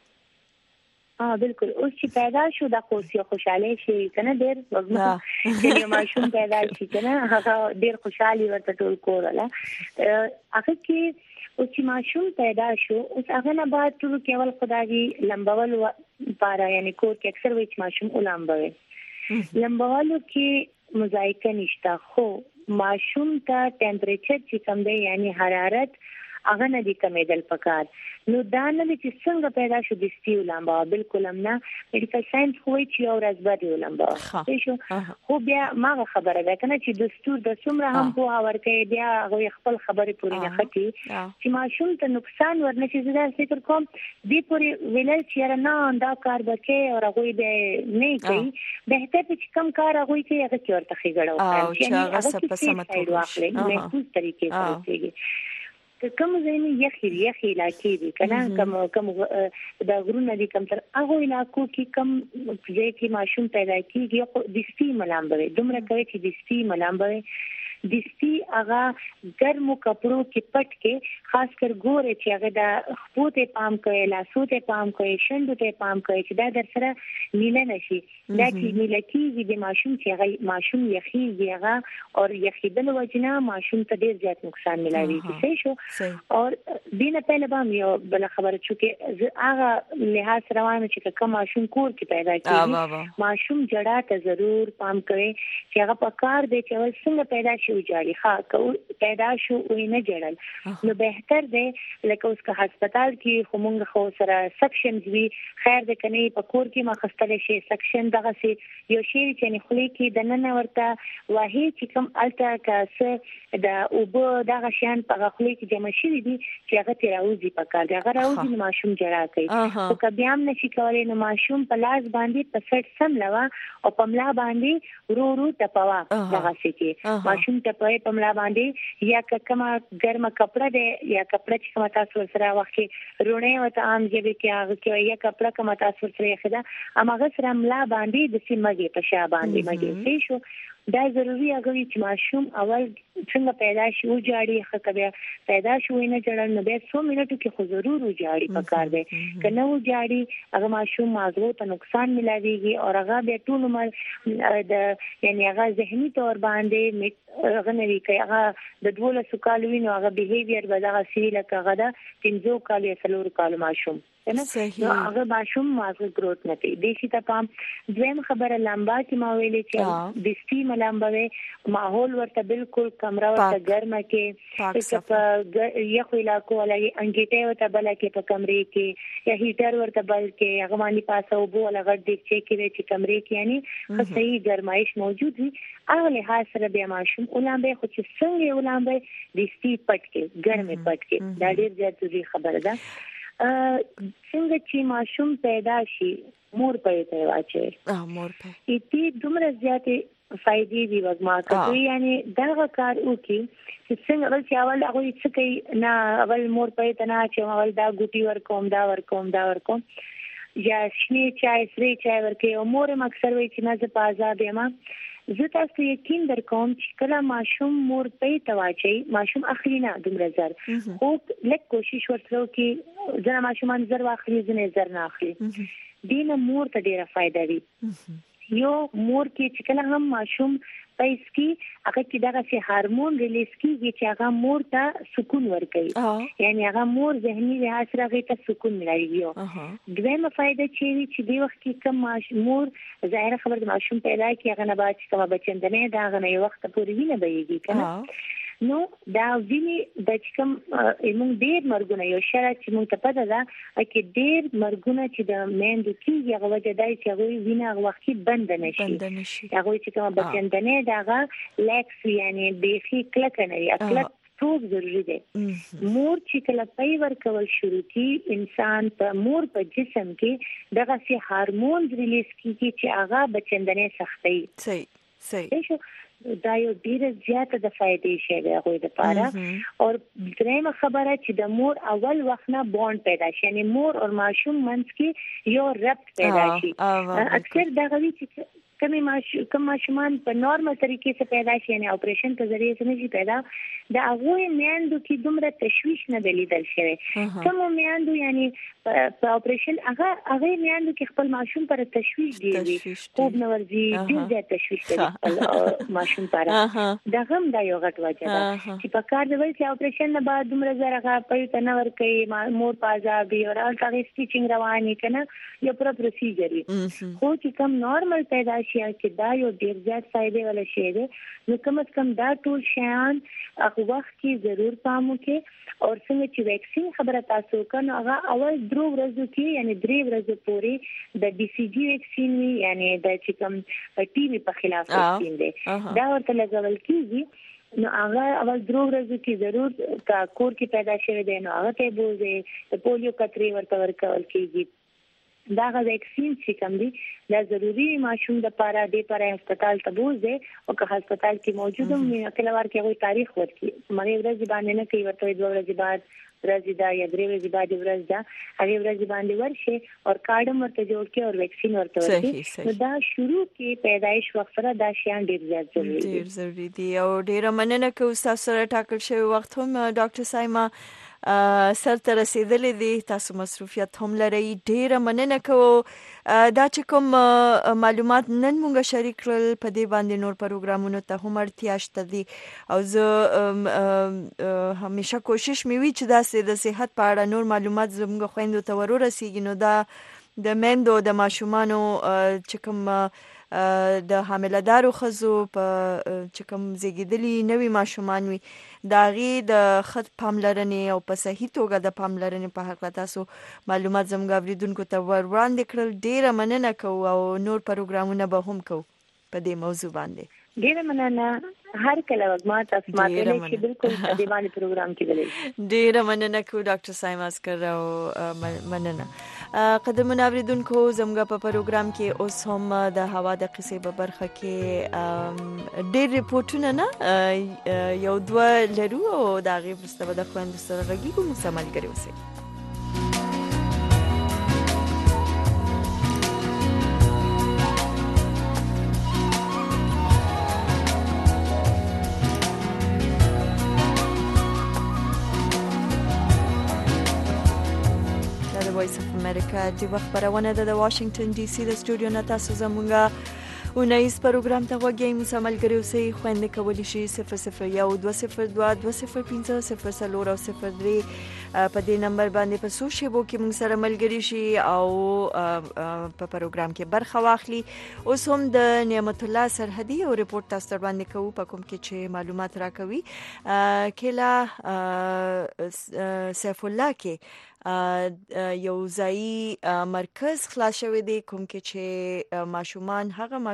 بالکل اوس چې پیدا شو د خوشي خوشاله شي کنه ډېر وګړه چې ماشوم پیدا شي کنه هغه ډېر خوشحالي ورته ټول کوله هغه کې او چې ماشوم پیدا شو اوس هغه نه بعد ټول کېول خدایي لمبول لپاره یعنی کور کې اکثر وایي چې ماشوم ولامبوي لمبولو کې مزایکه نشته خو ماشوم ته ټمپریچر چې کم دی یعنی حرارت هغه نه دي کمېدل پکار نو دا نه چې څنګه پیدا شو د سټیو لامبا بالکل هم نه میډیکل ساينس خو چې یو ورځ باندې لامبا شو خو بیا ما خبره ده کنه چې دستور د څومره هم په ورکه بیا هغه خپل خبرې پوری نه ختی چې ماشوم ته نقصان ورنشي زړه فکر کوم دې پوری ویل چې نه دا کار وکړي او هغه به نه کوي به ته چې کم کار هغه کوي هغه ورته خېګړو چې هغه څه په سمه توګه واخلي نه کوم طریقې سره کېږي کوم ځینې یخي علاقې دي کنه کوم د غرونو دي کوم تر هغه علاقو کې کم ځای کې ماشوم پیدا کیږي د سپي ملامبوي دومره کوي چې د سپي ملامبوي د سپي هغه ګرمو کپړو کې پټ کې خاص کر ګوره چې هغه د خپوته پام کوي لاسو ته پام کوي شندو ته پام کوي چې دا در سره نیله نشي دا چې نیله کیږي د ماشوم چې هغه ماشوم یخي هغه او یخیدل وجنه ماشوم ته ډیر زیات نقصان ملایوي صحیح شو او دینه پهله باندې یو بل خبره چې هغه لحاظ روانه چې کوم ماشوم کور کې پیدا کیږي ماشوم جړه ته ضرور پام کوي چې هغه په کار دی چې څنګه پیدا شي وجاړي ها پیدا شو وي نه جړل نو بهتر دی لکه اوس که هسپتال کې خو مونږ خو سره سکشنز وی خیر د کني په کور کې ما خستل شي سکشن دغه سي یو شی چې نه خلی کې د نن ورته واهي چې کوم الټا کاسه د اوبو دغه شان په خلی کې جمع شي دي چې هغه تراوزي په کار دغه راوزي ماشوم جرا کوي او کبي هم نشي کولای نو ماشوم په لاس باندې په سټ سم لوا او په ملا باندې ورو ټپوا دغه سي کې ماشوم ټپوي په ملا باندې یا کما ګرمه کپڑا دی یا کپڑا چې کوم تاسو سره وخت رونه وته عام جبه کې هغه کې یا کپڑا کوم تاسو سره خدا امغه سره ملا باندې د سیمګي په شا باندې مګي شو دا ضروری هغه چې ماشوم اول څنګه پیدا شي او جاړي خکبه پیدا شوی نه جوړل نو به 100 منټو کې خو ضرور جاړي پکار دی کنه و جاړي هغه ماشوم مازغو ته نقصان ملاويږي او هغه به ټول عمر د یعنی هغه ذهني تور باندې هغه نوي کوي هغه د 12 کالو وینو هغه بیهیویر به دغه سی لکه هغه د 15 کالو یا 3 کالو ماشوم نو هغه ماشوم مازغه گروث نه کوي د شي ته پام دویم خبره لمبا چې ما ویلې چې د سټیم لمبا ماحول ورته بالکل کمره ورته ګرمه کې په یخ علاقو ولای انګیټه ورته بل کې په کمرې کې یا هیټر ورته بل کې هغه باندې پاسه وبو ولا غړ دې چې کمرې کې یعنی صحیح ګرمایش موجود وي هغه له سره به ماشوم ولامبه خو چې څنګه ولامبه د سټی پټ کې ګرمه پټ کې دا ډېر ضروري خبره ده څنګه چې ماشوم پیدا شي مور په ته واچي مور په ایتی دومره زیاتې فائدې دی وګما کوي یعنی دا کار وکي چې څنګه ول چې اول هغه څه کوي نه اول مور په ته نه چې اول دا ګوټي ورکوم یا شنی چای سری چای ورکه او مور اکثر وی چې نه ز پازا دیما زه تاسو یقین درکوم چې کله ماشوم مور په تواچي ماشوم اخلینا دومره زر خو لک کوشش ورته کې ځنه ماشومان زر واخلي ځنه زر نه اخلي دینه مور ته ډیره فائدہ وي یو مور کې چې کله هم ماشوم پېس کې هغه کې دغه سي هورمون ریلیز کیږي چې هغه مور ته سکون ورکوي یعنی هغه مور ذهني لحاظ سره هغه ته سکون ملایي دویمه فائدہ چې دی وخت کې کم مور ظاهر خبر د ماشوم پیدا کی هغه نه بعد چې کوم بچندنه دا هغه نه وخت پورې ویني بهيږي کنه نو دا ویني د چکم موږ ډېر مرګونه یو شرط چې موږ ته پته ده چې ډېر مرګونه چې د میندو کېږي هغه وجه دی چې هغه وینه هغه وخت بند نشي هغه چې کوم بچندنه داغه لیکس یعنی بیخي کلک نه یا کلک ټوب ضروری دی مور چې کله پای ورکول شروع کی انسان په مور په جسم کې دغه سي هورمون ریلیز کیږي چې هغه بچندنه سختي صحیح دا یو ډیره زیاته د فائدې شی دی هغه د پاره او درېمه خبره چې د مور اول وخت نه بوند پیدا شي یعنی مور او ماشوم منځ کې یو ربط پیدا شي اکثر دا غوي چې کم ماشومان په نورمال طریقې سره پیدا شي یعنی اپریشن په ذریعہ سره نشي پیدا دا هغه میاندو کې دومره تشویش نه دلیدل شوی کوم میاندو یعنی په اپریشن هغه میاندو کې خپل ماشوم پر تشویش دی خوب نه ورځي ډیر تشویش کوي ماشوم پر دا هم دا یو غټ وجه ده چې په کار دی چې اپریشن نه بعد دومره زرغه په تنور کوي مور پازابي او هغه سټیچینګ رواني کنه یو پر پروسیجر خو چې کم نورمال پیدا شي چې دا یو ډیر زیات فائدې ولا شی دی نو کم از کم دا ټول شیان هغه وخت کې ضرور پام وکړي او څنګه چې ویکسین خبره تاسو کنه هغه اول 3 ورځې کې یعنی 3 ورځې پورې د ډي سي جي ویکسین یعنی د چې کوم ټي وي په خلاف ویکسین دی دا ورته لګول کیږي نو هغه اول 3 ورځې کې ضرور کا کور کې پیدا شوی دی نو هغه ته بوزي د پولیو کتري ورته ورکول کیږي دا غو ویکسین چې کوم دي دا ضروری ماشوم د پاره د پاره هسپتال ته بوزي او که هسپتال کې موجود هم کله ورکه وي تاریخ ورکي مې ورځ باندې نه کوي ورته 2 ورځې بعد ورځ دا یا 3 ورځې بعد ورځ دا هغه ورځ باندې ورشي او کارډ ورته جوړ کې او ویکسین ورته ورکي نو دا شروع کې پیدایش وخت سره دا شیان ډیر ضروری دي او ډیر مننه کوم سره ټاکل شوی وخت هم ډاکټر سایما سر ته رسیدلې دي تاسو مصروفیت هم لري ډیره مننه کوم دا چې کوم معلومات نن مونږه شریک کړل په دې باندې نور پروګرامونو ته هم اړتیا شته دي او زه همیشه کوشش کوي چې دا د صحت په اړه نور معلومات زموږ خويندو ته ورسیږي نو دا د مندو د ماشومانو چې کوم د حامله‌دارو ښځو په چې کوم زیږیدلي نوي ماشومان وي د هغې د ښه پاملرنې او په صحیح توګه د پاملرنې په هکله تاسو معلومات زموږ اورېدونکو ته ور وړاندې کړل. ډېره مننه کوو او نور پروګرامونه به هم کوو په دې موضوع باندې. ډیره مننه هر کله وګما تاسو ماته چې بالکل په دې باندې پروګرام کې ولې. ډیره مننه کو ډاکټر سایما اسکر او مننه. قدرمن اوریدونکو زموږ په پروګرام کې اوس هم د هوا د قصې په برخه کې ډېر ریپورتونه نه یو دوه لرو او دا غي پرسته د خويندو سره غږیږو مو سمال کوي اوسه. وایس اف امریکا د وخت خبرونه د واشنگټن ډي سي د استودیو نه تاسو زموږه ونایس پروګرام ته وګورئ مسامل کړئ سي خويندې کولی شي 0012020500 په دې نمبر باندې په سوشيبو کې موږ سره ملګری شي او په پروګرام کې برخه واخلي. اوس هم د نعمت الله سرحدي او ریپورت تاسو باندې کوو په کوم کې چې معلومات راکوي. کله سیف الله کې یو ځای مرکز خلاص شوی دی کوم کې چې ماشومان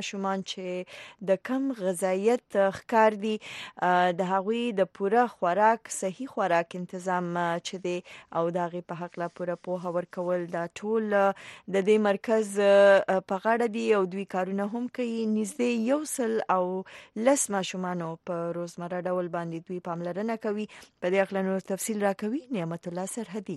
چې د کم غذایت ښکار دي د هغوی د پوره خوراک صحیح خوراک تنظیم چې دی او د هغې په حق لا پوره پوهه ورکول دا ټول د دې مرکز په غاړه دي او دوی کارونه هم کوي. نږدې 110 ماشومانو په روزمره ډول باندې دوی پاملرنه کوي. په دې اړه نور تفصیل راکوي نعمت الله سرحدي.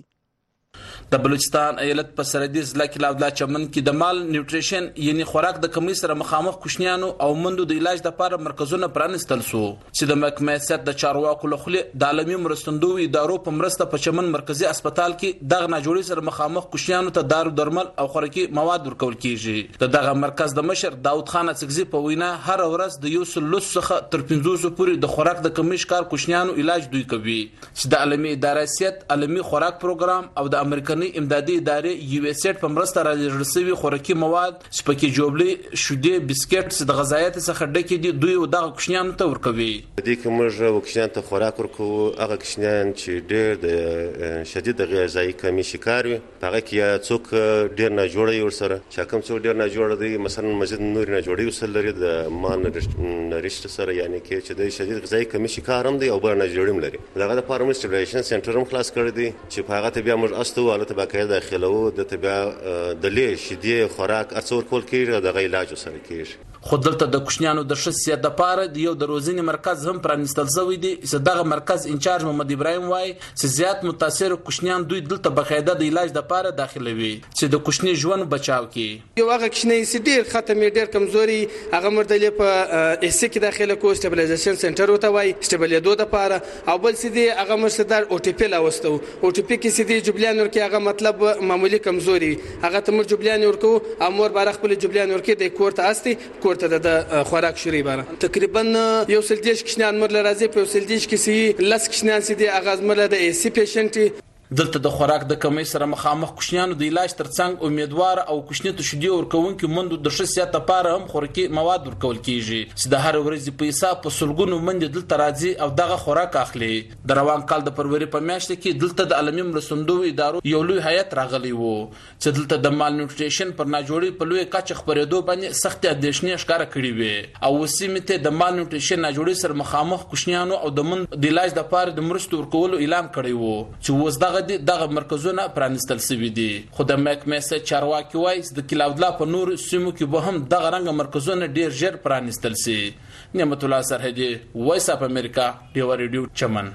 د بلوچستان ایالت په سرحدي ضلع کې لاودلا چمن کې د مال نیوټریشن یعنی خوراک د کمی سره مخامخ کوشنیانو او مندو د علاج لپاره مرکزونه پرانستل سو چې د محکمې سیاست د چارواکو له خوا د عالمي مرستندوی ادارو په مرسته په چمن مرکزی هسپتال کې دغه ناجوړي سره مخامخ کوشنیانو ته دارو درمل او خوراکي مواد ورکول کیږي. دغه مرکز د مشر داود خان اڅکزي په وینا هر ورځ د 100 څخه تر 500 پورې د خوراک د کمی ښکار کوشنیانو علاج دوی کوي چې د عالمي ادارې سیاست عالمي خوراک پروګرام او د امریکایي امدادي ادارې یو اس ایډ په مرسته راځي خوراکي مواد سپکې جوړلې شودې بسکټ د غذایت څخه ډکې دي دوی دغه کوشنیانو ته ورکوي. د دې کومه وکشنان ته خوراک ورکو هغه کوشنیان چې ډېر د شدید غذایی کمی شکار وي هغه کې څوک ډېر نه جوړي ورسره چې کوم څوک ډېر نه جوړ دي مثلا مزید نور نه جوړي وسل لري د مال نرشت سره یعنی کې چې د شدید غذایی کمی شکار هم دي او بل نه جوړم لري. دغه د فارم اسټیبلیشن سنټر هم خلاص کړی دی چې په هغه ته بیا موږ استو حالت باقاعده داخلو د تبع د لیش دی خوراک ارڅور کول کېږي د علاج سره کېږي. خو دلته د کوشنیانو د شخصیت لپاره یو د روزنی مرکز هم پرانستل شوی دی چې دغه مرکز انچارج محمد ابراهیم وای چې زیات متاثر کوشنیان دوی دلته بقاعده د علاج لپاره داخلوي چې د کوشنی ژوند بچاو کی. یو هغه کوشنی سډیر ختمه ډیر کمزوري هغه مردلې په اس کې داخله کو سټیبلایزیشن سنټر وته وای سټیبلیدو د لپاره او بل سدي هغه مرصدر او ټی پی لاوستو او ټی پی کې سدي جبلیان ورکه هغه مطلب معمولی کمزوري هغه تمر جبلیان ورکو امور بار خپل جبلیان ورکه د کوړه استي کوړه د خوراک شری بار تقریبا یو سلدیش کشنان مر راځي په سلدیش کې سي لس کشنان سي د اغاز مر د ای سی پیشنټ دلته د خوراک د کمی سره مخامخ کوشنیانو د علاج ترڅنګ امیدوار او کوشنی ته شدي ورکوونکو مندو د شخصیت لپاره هم خوراکي مواد ورکول کیږي چې د هر ورځې په حساب په سلګونو مند دلته راځي او دغه خوراک اخلي. د روان کال د فروری په میاشت کې دلته د عالمي مرستندوی ادارو یو لوی هیئت راغلی وو چې دلته د مال نیوټریشن پر ناجوړي په لوی کچ خبرېدو باندې سخت اندېښنې ښکارا کړې وي او وسیمته د مال نیوټریشن ناجوړي سره مخامخ کوشنیانو او د مند د علاج لپاره د مرستو ورکولو اعلان کړی وو چې وس دغه مرکزونه پرانستل شوی دي. خو د محکمې سره چارواکي وایي د کلاودلا په نور سیمو کې به هم دغه رنګ مرکزونه ډیر ژر پرانستل شي. نعمت الله سرحدي وایس اف امریکا ډیو ریډیو چمن.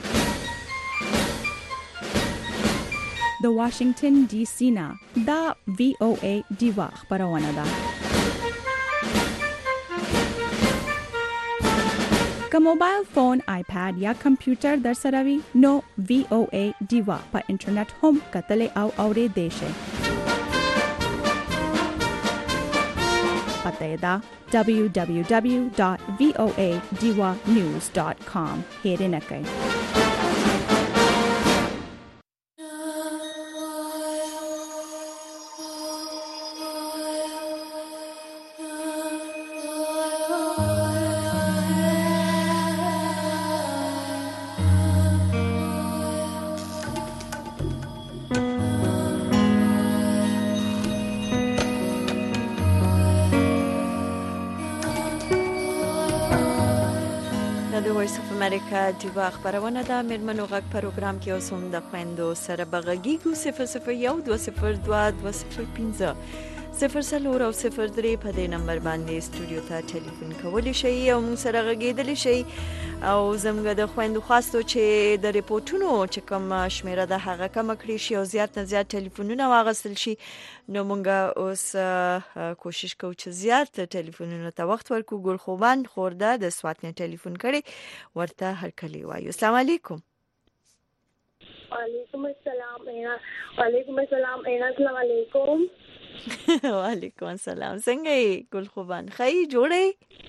د واشنگټن ډي سي نه دا وی او ای دیوا خبرونه ده. که موبایل فون، آیپاد یا کمپیوټر در سره وي نو وی او ای دیوا په انټرنیټ هم کتل او اوریدل شي. پته دا www.voadiwanews.com هیرنه کوي. وایس اف امریکا دیوا خبرونه ده میرمنو غږ پروګرام کې اوسم د خويندو سره بغږیږو 0012022015 0 او 03 په دې نمبر باندې استودیو ته ټلیفون کولی شئ او موږ سره غږیدلی شئ او زموږ د خويندو خاصو چې د ریپورتونو چې کوم شمیره ده هغه کم کړی شي او زیات نه زیات ټلیفونونه واغستل شي نو موږ اوس کوشش کوو چې زیات ټلیفونونو ته وخت ورکو. ګل خوبان خورده د سوات نه ټلیفون کړي ورته هرکلی وایو. السلام علیکم. وعلیکم السلام اینا. وعلیکم السلام اینا. السلام علیکم. وعلیکم السلام. څنګه یې ګل خوبان؟ خی جوړې؟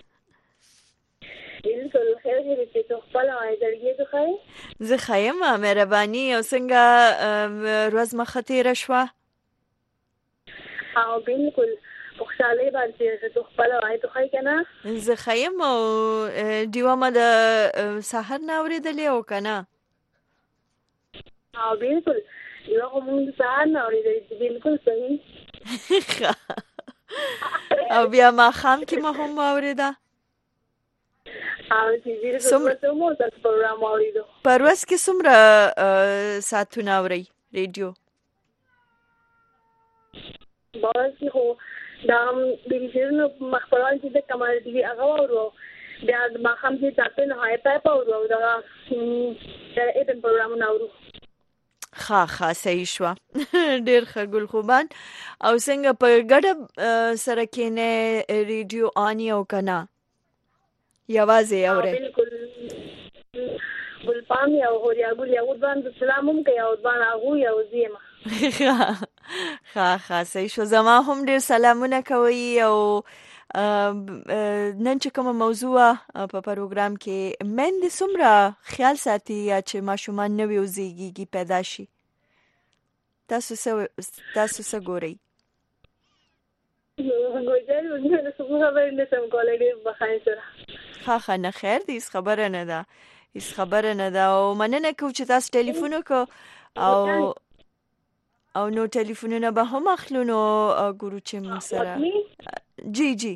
بالکل خیر دې ته خپل وایي ته خیر. زه خیم مهرباني او څنګه روز مخه تیر شوه؟ او بالکل خوشاله باندې ته خپل وایي ته خیر کنه. زه خیم او دیوه ما د سحر نه اوریدلې او کنه. او بالکل یو کوم سحر نه اوریدلې بالکل صحیح. او بیا ما خام کې ما هم اوریدا. او چې دې څومره تاسو پروګرام اوریدو؟ پروس کې څومره ساتونه اوري ریډیو؟ بس هو دا د ریډیو مخبران چې د کمال دی هغه اورو بیا ما خام چې تاسو نه هاي پاپ اورو دا اېدن پروګرام نه اورو. خا صحیح شو. ډیر ښه ګل خوبان. او څنګه په ګډه سره کېنه ریډیو آنی او کنا یوازې اوري؟ بالکل ګل پام یو هوریا ګل یو باندې سلامم کوي او باندې هغه یو زیمه. خا صحیح شو. زما هم ډیر سلامونه کوي او نن چې کومه موضوع په پروګرام کې من د څومره خیال ساتي یا چې ماشومان نوی وزیږي پیدا شي تاسو څه ګورئ؟ ګوجل نو څه خبرې نه سم کولای دې بخای سره. ها نه خیر دې خبره نه ده. هیڅ خبره نه ده او مننه کوم چې تاسو ټلیفون وکړو او نو ټلیفونونه به هم اخلو نو ګورو چې موږ سره جی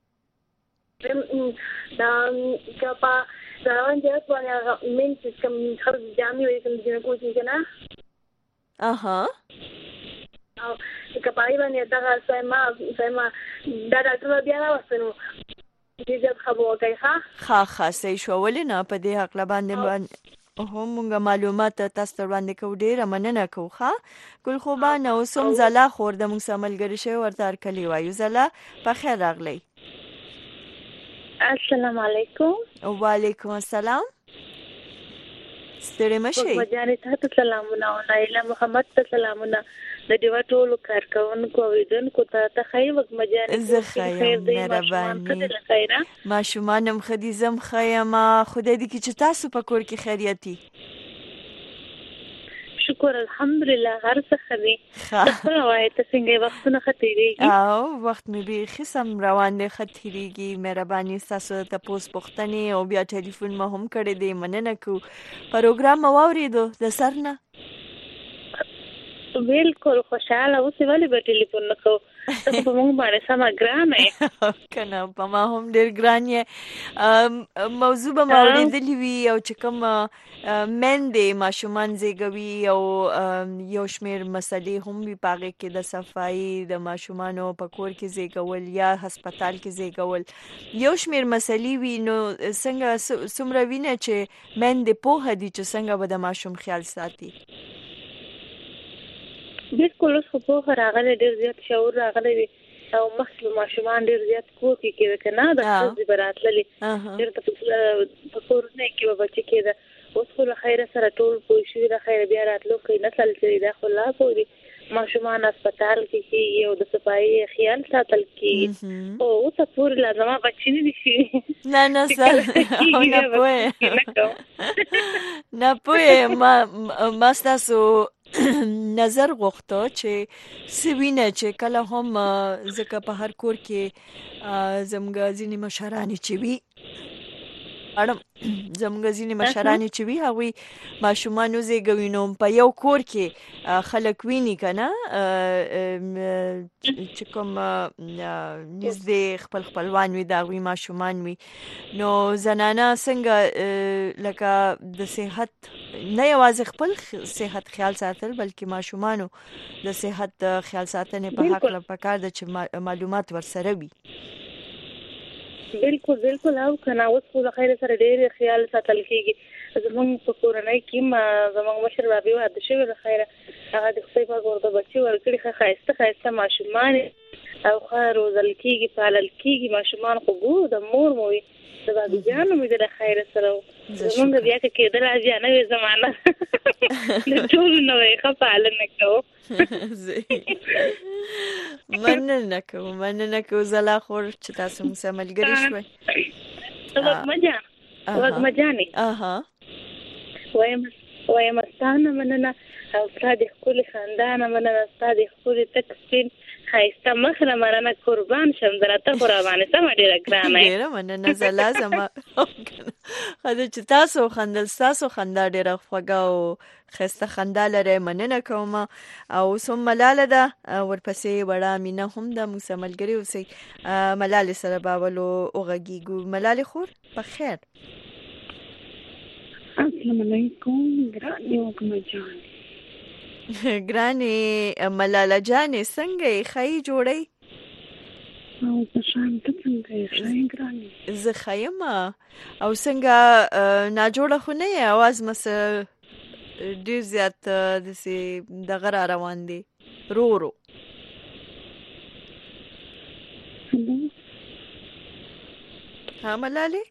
دا کپا ځوان جات باندې من چې کوم خرج جامي وي کوم چې کوچ کنه اها او کپای باندې دا سما دا ډاکټر بیا راوستنو دې ځات خبرو کوي ها صحیح شو. ولې نه په دې حق باندې هم موږ معلومات تاسو ته وړاندې کوو. ډیره مننه کوو. ښه ګل خوبان او سم زلا خور د موږ سملګری شوی ورته هرکلی وایو. زلا په خیر راغلی. السلام علیکم. وعلیکم السلام. ستړي مشي. مجاني ته سلامونه او نایله محمد ته سلامونه د دیو ټولو کارکونکو اوریدونکو ته خیر وک مجاني زه خیر مهرباني ماشومانم خدیزم خیمه خدای دې چې تاسو په کور کې خیریتي. شکر الحمدلله هر څه خدي. خپل وای ته څنګه وختونه ختیریږي؟ او وخت مې به خصم روان دي ختیریږي. مهرباني تاسو ته پوس پختنی او بیا ټلیفون ما هم کړی دی. مننه کو پروګرام واوریدو د سرنه. بالکل خوشاله اوسې ولې به ټلیفون نکو ته په موږ باندې سم ګرانه کنه په ما هم ډیر ګران یې. موضوع به اوریدلې وی او چې کوم مندې ماشومان زیږوي او یو شمیر مسلې هم وی پاغه کې د صفائی د ماشومانو په کور کې زیږول یا هسپتال کې زیږول یو شمیر مسلې وی. نو څنګه څومره وینه چې مندې په هدي چې څنګه به د ماشوم خیال ساتي؟ بالکل اوس په راغله ډیر زیات شعور راغلی او مخکې ماشومان ډیر زیات کوټي کې کنه د خپل براتللې ډیر په کورونه کې به بچی کېده. اوس خو خیر سره ټول پوښي د خیر بیا راتلو کې نسل چې د خلا پوري ماشومان هسپتال کې یو د صفائی خیال ساتل کې او څه پورې لازم بچی نه شي. نه سر نه پوهه ما تاسو نظر غوښتو چې سوینه چې کله هم ځکه په هر کور کې زموږ ځینې مشران چې وي اړم زموږ ځینې مشران چې وی هغوی ماشومان زیږوي نو په یو کور کې خلک ویني کنه چې کوم نږدې خپلوان وي دا هغوی ماشومان وي نو زنانه څنګه لکه د صحت نه یوازې خپل صحت خیال ساتل بلکې ماشومانو د صحت خیال ساتنې په حق له پکار د چې معلومات ورسره وي. بالکل او کنه اوس خو د خیر سره ډېر خیال ساتل کیږي. زموږ په کورنۍ کې زموږ مشر بابي واده شوی د خیر هغه د خپل ورته بچي ورکړي خاصه ماشومان او خیر روزل کیږي پالل کیږي ماشومان خو ګو د مور موي د بابي جان مې د خیر سره زموږ بیا کې د راځي نه وي زمانہ د ټول نو یې خپل نه کوو مننه کوم زلا خور چې تاسو موږ سره ملګری شوي وګمجاني وایم ستانه مننه او ستاسو خپل خاندان مننه ستاسو خپل تکسین خایسته مخره مننه قربان شم درته قربانه سم ډیره ګرانه ډیره مننه زلا زما خدای چې تاسو خندل تاسو خندا ډیره خوږه او خسته خندا لري مننه کوم او سم ملاله ده ورپسې وړه مینا هم د مسملګری اوسې ملاله سره باولو اوغږیګو ملاله خور په خیر. السلام علیکم ګرانی وګمجان ګرانی ملاله جانې څنګه یې خی جوړی او په شان ته څنګه یې خی ګرانی زه خیم او څنګه ناجوړه خو نه یې आवाज مس ډیر زیات دغه را روان دي رو ها ملاله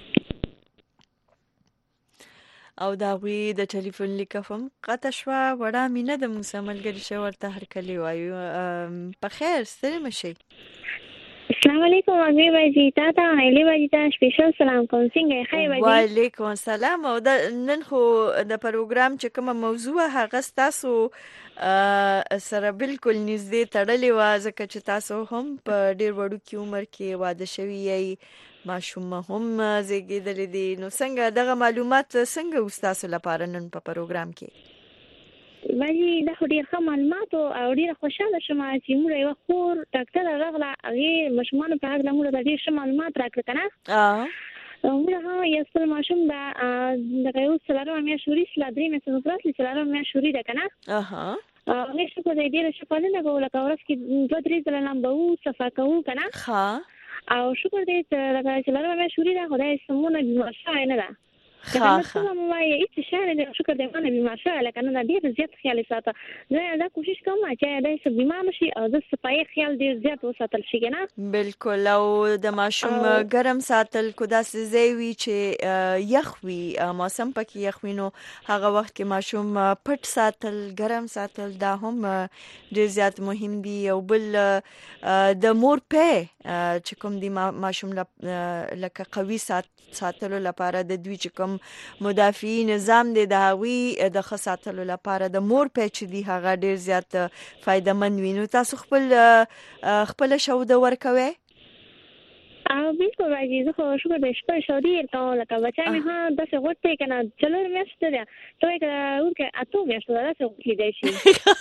او دا وی د ټلیفون لیکفم قطع شوه وړه مینه د موسی ملګری شو ورته هر کلی وایو په خیر ستړي مشي. السلام علیکم امی باجی تاته ایلی باجی ته سپیشل سلام کوم څنګه یې خیر باجی وعلیکم السلام او نن خو د پروګرام چې کومه موضوع هغه تاسو سره بالکل نږدې تړلې و ځکه چې تاسو هم په ډیر وړوکي عمر کې واده شوي یې ماشوم هم زیږیدلې دي نو څنګه دغه معلومات څنګه تاسو لپاره نن په پروګرام کې باجی دا خو ډیر ښه معلومات او ډیر خوشاله شوم چې موږ یو خور ډاکټر راغله هغه مشمانو په هغه موږ د ډیر ښه معلومات راکړه کنه موږ هم یو څل ماشوم دا یو څلورم میاشوري سلادري مې څلورم څلورم میاشوري ده کنه هغه څه کو دې ډیر شپانه کوله کورس کې 2-3 ځله لامبو صفا کوو کنه او شکر دې چې څلورم میاشوري ده خدای سمونه بیمار شای نه ده خا مو وايي چې شاله دې شکر دې باندې بیمار شای لکه نه ډیر زیات خیال ساته دا کوشش کوم چې دې څه بیمار نشي او د صفای خیال ډیر زیات وساتل شي کنه بالکل او د ماشوم ګرم ساتل کو داسې زوی چې یخوي موسم پکې یخوینو هغه وخت کې ماشوم پټ ساتل ګرم ساتل دا هم ډیر زیات مهم دي او بل د مور په چې کوم دی ماشوم لکه قوي ساتلو لپاره د دوی چې کوم مدافعي نظام دی د هغوی د ښه ساتلو لپاره د مور پیچ دی هغه ډیر زیات فایدهمند وي نو تاسو خپل شوده ورکوي بالکل راځي زه خو شکر دې شپه شوري ته لکه بچا مې ها د څه غوټه کنه چلور میاشته ده ته ورکه اته میاشته ده څه غوټه دی شي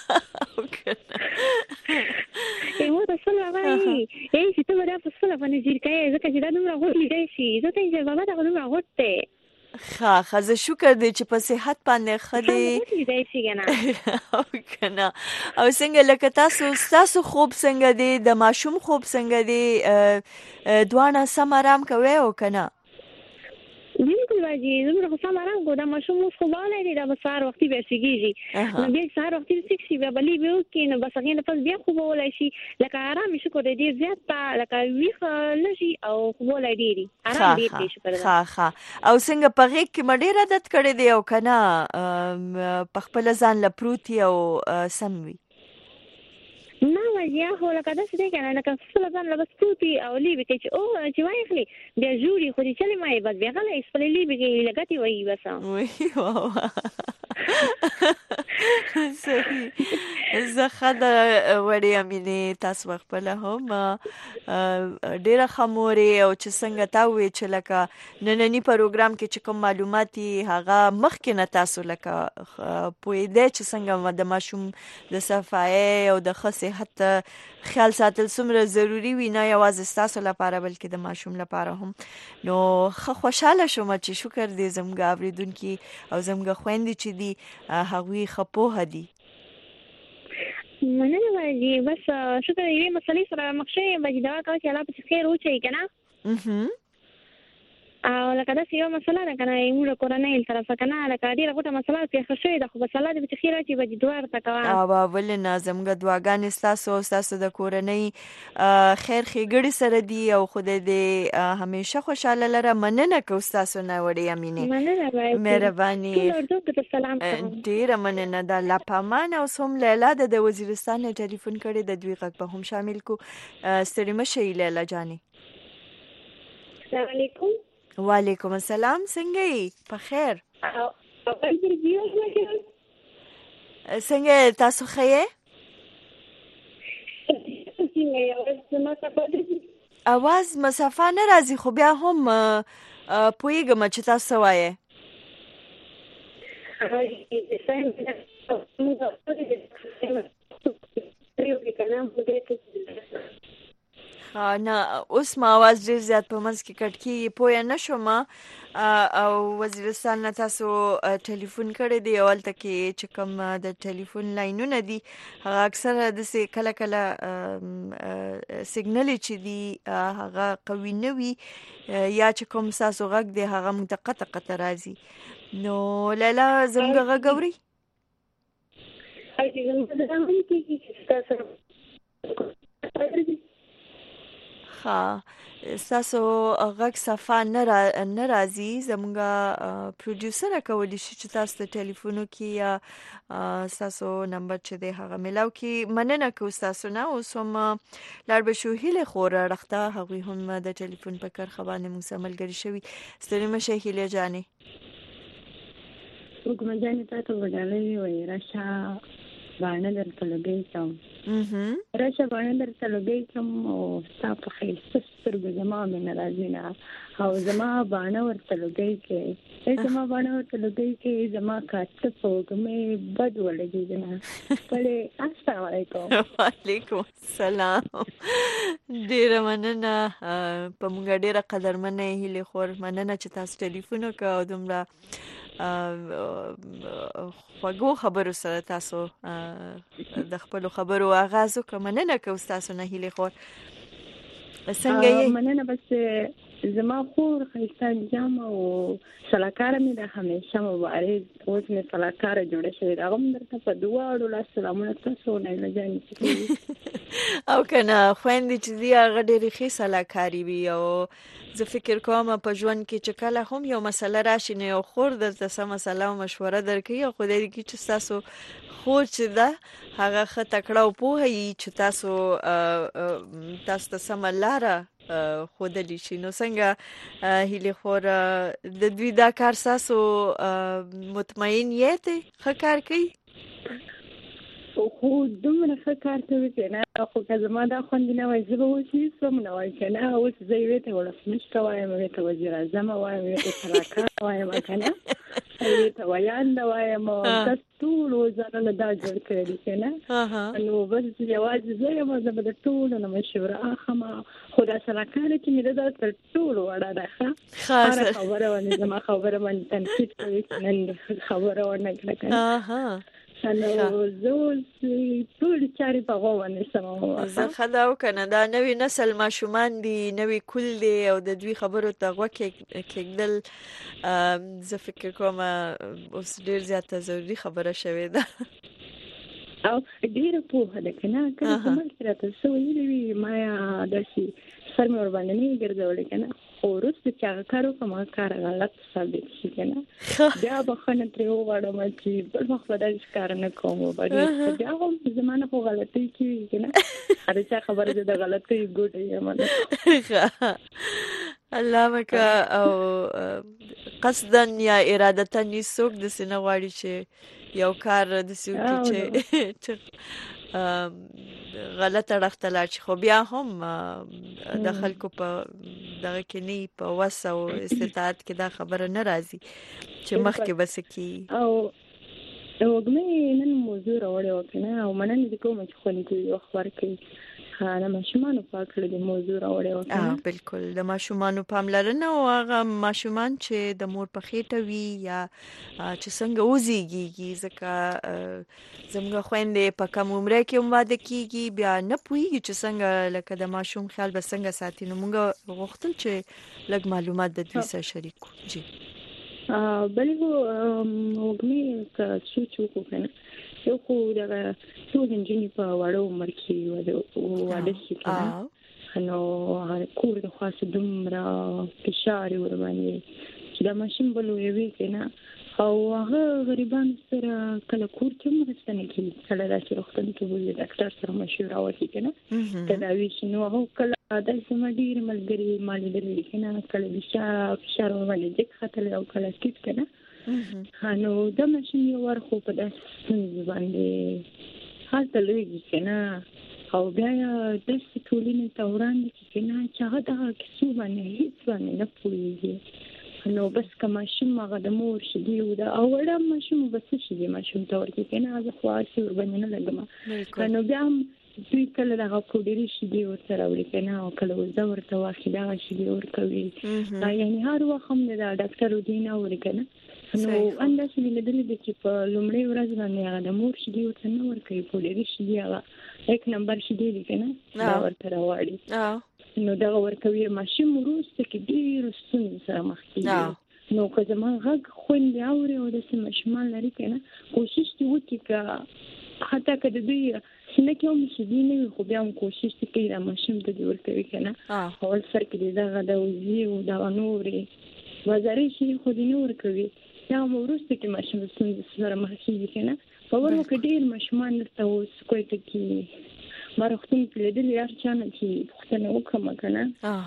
یو د څه راغی چې ته ورته په څه باندې ځکه چې دا دومره غوټه دی شي زه ته چې بابا دا دومره غوټه خزه شکر دې چې په صحت باندې خدي او کنه او څنګه لکه تاسو خوب څنګه دی د ماشوم خوب څنګه دی دوانه سم آرام کوي او کنه بالکل واجی زموږ خو سم آرام کو دا ماشوم خو باندې دی دا بسار وختي به شيږي نو بیا سهار وختي سکسي بیا بلی به کې نو بس هغه نه پس بیا خو ولای شي لکه آرام شي کو دې زیات لکه ویخ لشي او خو ولای دی آرام دې شي پر ها او څنګه په غیږ کې مډیر عادت کړی دی او کنه په خپل ځان لپروتي او سموي نه یا هو لکه دا څه دی کنه لکه څه ځان لا بس پروتي او لیبي کې چې او چې وای خلی بیا جوړي خو دې چلې مې بس بیا غلې خپل لیبي کې لګاتي وای بس وای واه صحیح زه خدای وړي امینه تاسو خپل هم ډیره خموري او چې څنګه تا وې چې لکه نننی پروګرام کې چې کوم معلوماتي هغه مخکې نه تاسو لکه پوي دې چې څنګه د ماشوم د صفای او د صحت خیال ساتل څومره ضروری وي نه یوازې تاسو لپاره بلکې د ماشوم لپاره هم نو خوشاله شوم چې شکر دې زموږ اوریدونکو او زموږ خويندې چې دي هغوی خپوه دي مننه واجی بس شکر دې مسلې سره مخشه به دا کار چې الله په خیر وچی کنه او لکه دا یو مسله ده کنه موږ کورنۍ طرفه کنه لکه ډیره غوټه مسله چې خشه ده خو بس الله دې چې خیر اچي به دوار تکوا او ول نظم غ دواګان تاسو د کورنۍ خیر خېګړي سره دی او خدای دې همیشه خوشاله لره مننه کو تاسو نه وړي امینه مننه مهرباني ډیره مننه د الله پامان او سوم لیلا د وزیرستان ټلیفون کړي د دوی غږ به هم شامل کو ستړي مشي لیلا جاني السلام علیکم وعلیکم السلام څنګه یې په خیر څنګه تاسو ښه اواز مسافه نه راځي خو بیا هم پوهیږم چې تاسو وایې نه اوس ما आवाज ډیر زیات په منځ کې کټ کی پوهه نشوم او وزیرستان نه تاسو ټلیفون کړی دی اولته کې چې کوم د ټلیفون لاینونه دي هغه اکثره د کله کله سیګنل چې دی هغه قوي نه وي یا چې کوم تاسو غږ دی هغه متقطع راځي نو لاله زموږ غږ اوري تاسو غږ صفه نه راځي زموږ پروډوسر کولی شي چې تاسو ته ټلیفون وکړي یا تاسو نمبر چې دی هغه ملاو کې مننه کوم تاسو نه اوس هم لار به شو هله خور رخته هغه هم د ټلیفون په کار خبرونه موږ سملګری شوی ستړي مشه هله جانې وګم جانې تاسو وډالې وای راشه باندې درته لګی کوم راشه باندې درته لګی کوم او تاسو خیر سترګې زما مې ناراضي نه او زما باندې ورته لګی کې زما باندې ورته لګی کې زما کاټ پوګمې بد ولګی نه پړې السلام علیکم وعلیکم السلام ډیر مننه په موږ ډیره قدرمنه هلي خور مننه چې تاسو ټلیفون وکړو دومره خواږه خبرو سره تاسو د خپل خبرو آغاز وکړم مننه کوم تاسو نه هلي خور څنګه یې مننه بس زما خور خیسان جام او سلاکار مې د همیشه مبارک اوس مې سلاکار جوړه شوی دا هم درته په دعا او السلام علیکم نه لجانې او کنه خويندې چې دی هغه ډېری ښه سلاکاري وي او زه فکر کوم په ژوند کې چې کله هم یو مسله راشي نه یو خور درته سم مسله او مشوره درکړي او خدای دې چې تاسو خور چې دا هغه خطه کړه او په هي چې تاسو ته سم لاره خودلی شي نو څنګه هلي خور د دوی دا کار تاسو مطمئن یې ته ښه کار کوي خو دومره ښه کار کوي کنه خو که زما دا خوندونه وای زه به اوس هیڅ هم نه وای کنه اوس زه یې ته ولسمشر وایم یې ته وزیر اعظم وایم یې ته سلاکار وایم کنه یې ته ویاند وایم تاسو ټول وزارت دا جوړ کړی کنه نو بس یوازې زه یم زه به ټول نه مشوره اخما خدا سلاکار چې مې دا ټول وړه ده خبره ونه زما خبره من تنقید کوي نن خبره ونه کړه نو زوز ټول چاري په غوونه سمو زه خداو کنه دا نوې نسل ماشومان دي نوې کول دي او د دوی خبرو ته غوکه کېدل زه فکر کوم اوس ډیر زیاته ضروری خبره شوې ده او ډیر په هدا کنه کوم سره تاسو ویلي ما داسي اثر مې ور باندې نه ګرځولې کنه خو وروسته چې هغه کار وکړم هغه کار غلط ثابت شي کنه بیا بخښنه ترې وغواړم چې بل وخت به داسې کار نه کوم بیا هم زمانه خو غلطي کېږي کنه هر چا خبره ده د غلطۍ ګوډه یې الله وکړه او قصدا یا ارادتا څوک د سینه غواړي چې یو کار د سوي چې غلطه راخته لاړ شي خو بیا هم د خلکو په دغه کې نه په وسه او استطاعت کې دا خبره نه راځي چې مخکې بس کی او وګمې نن موضوع راوړې وکنه او مننه دې کوم چې خو نه یو خبر کې د ماشومانو په اړه د موضوع راوړې وکنه بالکل د ماشومانو پاملرنه او هغه ماشومان چې د مور په خېټه وي یا چې څنګه وزيږي ځکه زموږ خويندې په کم عمر کې واده کیږي بیا نه پوهیږي چې څنګه لکه د ماشوم خیال به څنګه ساتي نو موږ غوښتل چې لږ معلومات د دوی سره شریک کړو جی بلې وګمې که سوچ وکړو یو خو دا ټول انجینیر په وړو عمر کې واده شي کنه نو کور د خاص دومره فشار ور باندې چې دا ماشين بلوي وی کنه او هغه غریبان سره کله کور کې مرسته نه کوي کله دا چې وختونه کې وي ډاکټر سره مشوره وکړي کنه تداوی شنو هغه کله دا سم ډیر ملګری مالي درې کنه کله د فشار ور باندې د خطر او کله کیټ کنه نو د ماشين یو ورخو په داسې باندې حالت لوي کنه او بیا د ټولینې توران دي کنه چې هغه د کیسو باندې هیڅ باندې نه پوهیږي نو بس که ماشوم هغه د مور شدي او د اوړه ماشوم بس شدي ماشوم تور کې کنه هغه خاص ور باندې نه لګم نو بیا دوی کله دغه کوډری شدي او سره وړي کنه او کله وځه ورته واخی دا شدي ور کوي یعنی هر وخت هم د ډاکټر ودینه ور کنه نو انداسې لیدل دي چې په لومړی ورځ باندې هغه د مور شدي ورته نه ور کوي کوډری شدي هغه یک نمبر شدي دي کنه دا ورته راوړي نو دا ور کوي ماشوم وروسته کې ډیر ستونزې سره مخ کیږي نو که زمون غږ خوندې اوري او د سمشمال لري کنه کوشش وکړي که حتی که د دوی سینه کې هم شدي نه خو بیا هم کوشش وکړي دا ماشوم ته ور کوي کنه اول سر کې دا د وزي او دا نورې وزاري شي خو دې نور کوي یا وروسته کې ماشوم سره مخ کیږي کنه په ورو کې ډیر ماشومان ته اوس کوټه کې مرختون په لیدل یار چانه چې پښتنه وکم کنه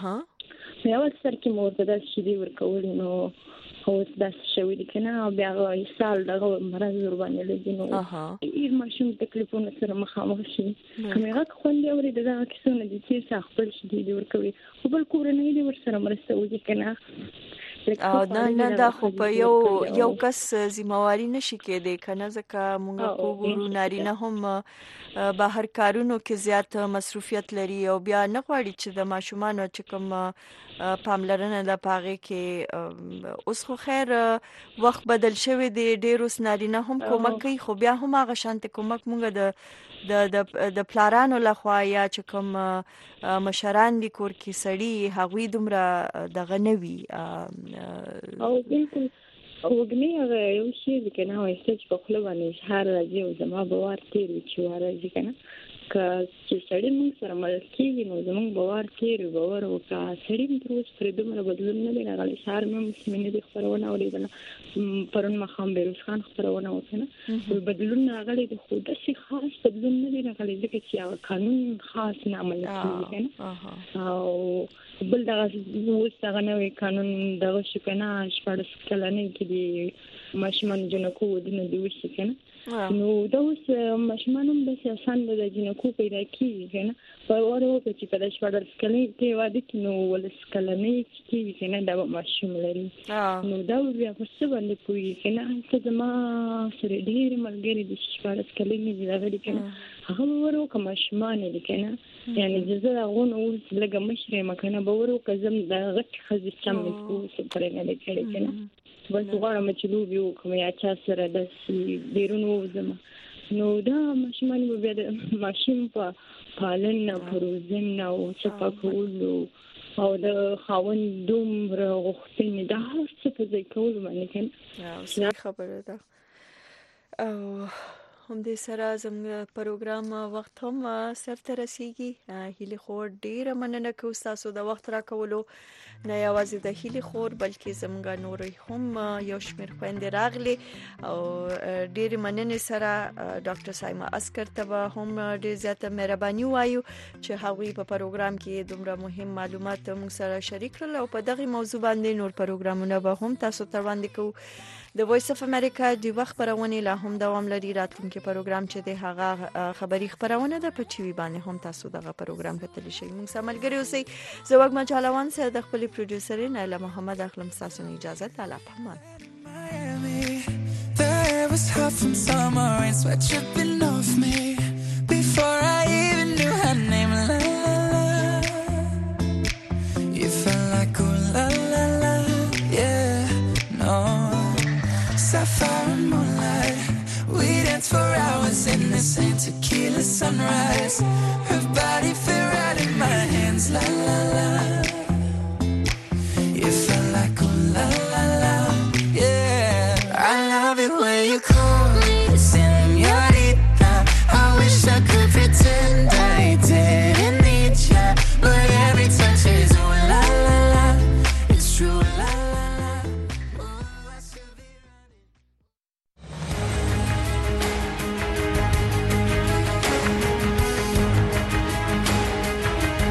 بیا ورسره کې مور ته د شدي ورکول نو اوس دا شوی دي کنه بیا یې سال دغه مرز ور باندې لګي نو ډیر ماشوم تکلیفونه سره مخامخ شي کومه خوندې اوري دغه کیسونه دي چې خپل شدي ورکوي او بل کورنۍ دي ورسره مرسته وکړي کنه او نه دا خو په یو کس ذمہواری نشي کېدی کنه ځکه موږ وګورو نارینه هم بهر کارونو کې زیات مصروفیت لري او بیا نه غواړي چې د ماشومان چې کوم پاملرنه د پاغه کې اوس خو خیر وخت بدل شوی دی ډیر اوس نارینه هم کومک کوي خو بیا هم هغه شانت کومک موږ د پلارانو لخوا یا چې کوم مشران دي کور کې سړي هغوی دومره دغه نوي او بالکل وګنی هغه یو شی د کنه وایي چې په خپل باندې هر راځي او زما بوار تیر چې واره کنه که چې سړی موږ سره مدد کوي نو زموږ بوار تیر باور او که سړی تر اوسه پر دومره بدلون نه دی راغلی سهار مې مسلمانې د خبرونه اوریدله پرون مخام بیروز خان خبرونه وکړه بدلون راغلی د خو داسې خاص بدلون نه دی راغلی ځکه چې هغه قانون خاص نه عملي کېږي کنه او بل دغه اوس دغه نوی قانون دغه شو کنه 14 کلنې کې دی ماشومان جنکو ودونه دی وشي کنه نو دا اوس ماشومان هم داسې آسان د جنکو پیدا کېږي کنه په وړو چې په 14 کلنې کې واده کې نو 10 کلنې کې کنه دا ماشوم لري نو دا بیا په څه باندې کوي کنه چې زما سره ډېر ملګری د 14 کلنې دی راغلي کنه هغه ورو کوم ماشومان دي کنه یعنی جزا غون اوس لګه مشره مکنه به ورو کزم د غټ خزي چم کو سپرې نه لري کنه بس غواړم چې لوبي وکم یا چا سره د بیرونو وزم نو دا ماشومان به بیا د ماشوم په پالن پروزن او صفاکولو او د خاون دومره غوښتنې دا څه په ځای کول باندې کنه صحیح خبره ده او هم دې سره زموږ پروګرام وخت هم سرته رسیږي. هیلي خور ډیره مننه کوم تاسو د وخت راکولو، نه یوازې د هیلي خور بلکې زموږ نورې هم یو شمېر خويندې راغلي او ډیره مننه سره ډاکټر سایما اسکر ته هم ډیر زیاته مهرباني وایو چې هغوی په پروګرام کې دومره مهم معلومات موږ سره شریک کړل او په دغه موضوع باندې نور پروګرامونه به هم تاسو ته وړاندې کوو. د وایس اف امریکا د وخت خبرونه لا هم دوام لري. راتلونکي پروګرام چې د هغه خبري خبرونه د پټوي باندې هم تاسو دغه پروګرام کتلی شئ. موږ سملګری اوسئ. زوګ مچالوان سره د خپل پروډوسر نایله محمد اخلم تاسو نه اجازه تعالی پامان. There was hot from summer rain, sweat dripping off me.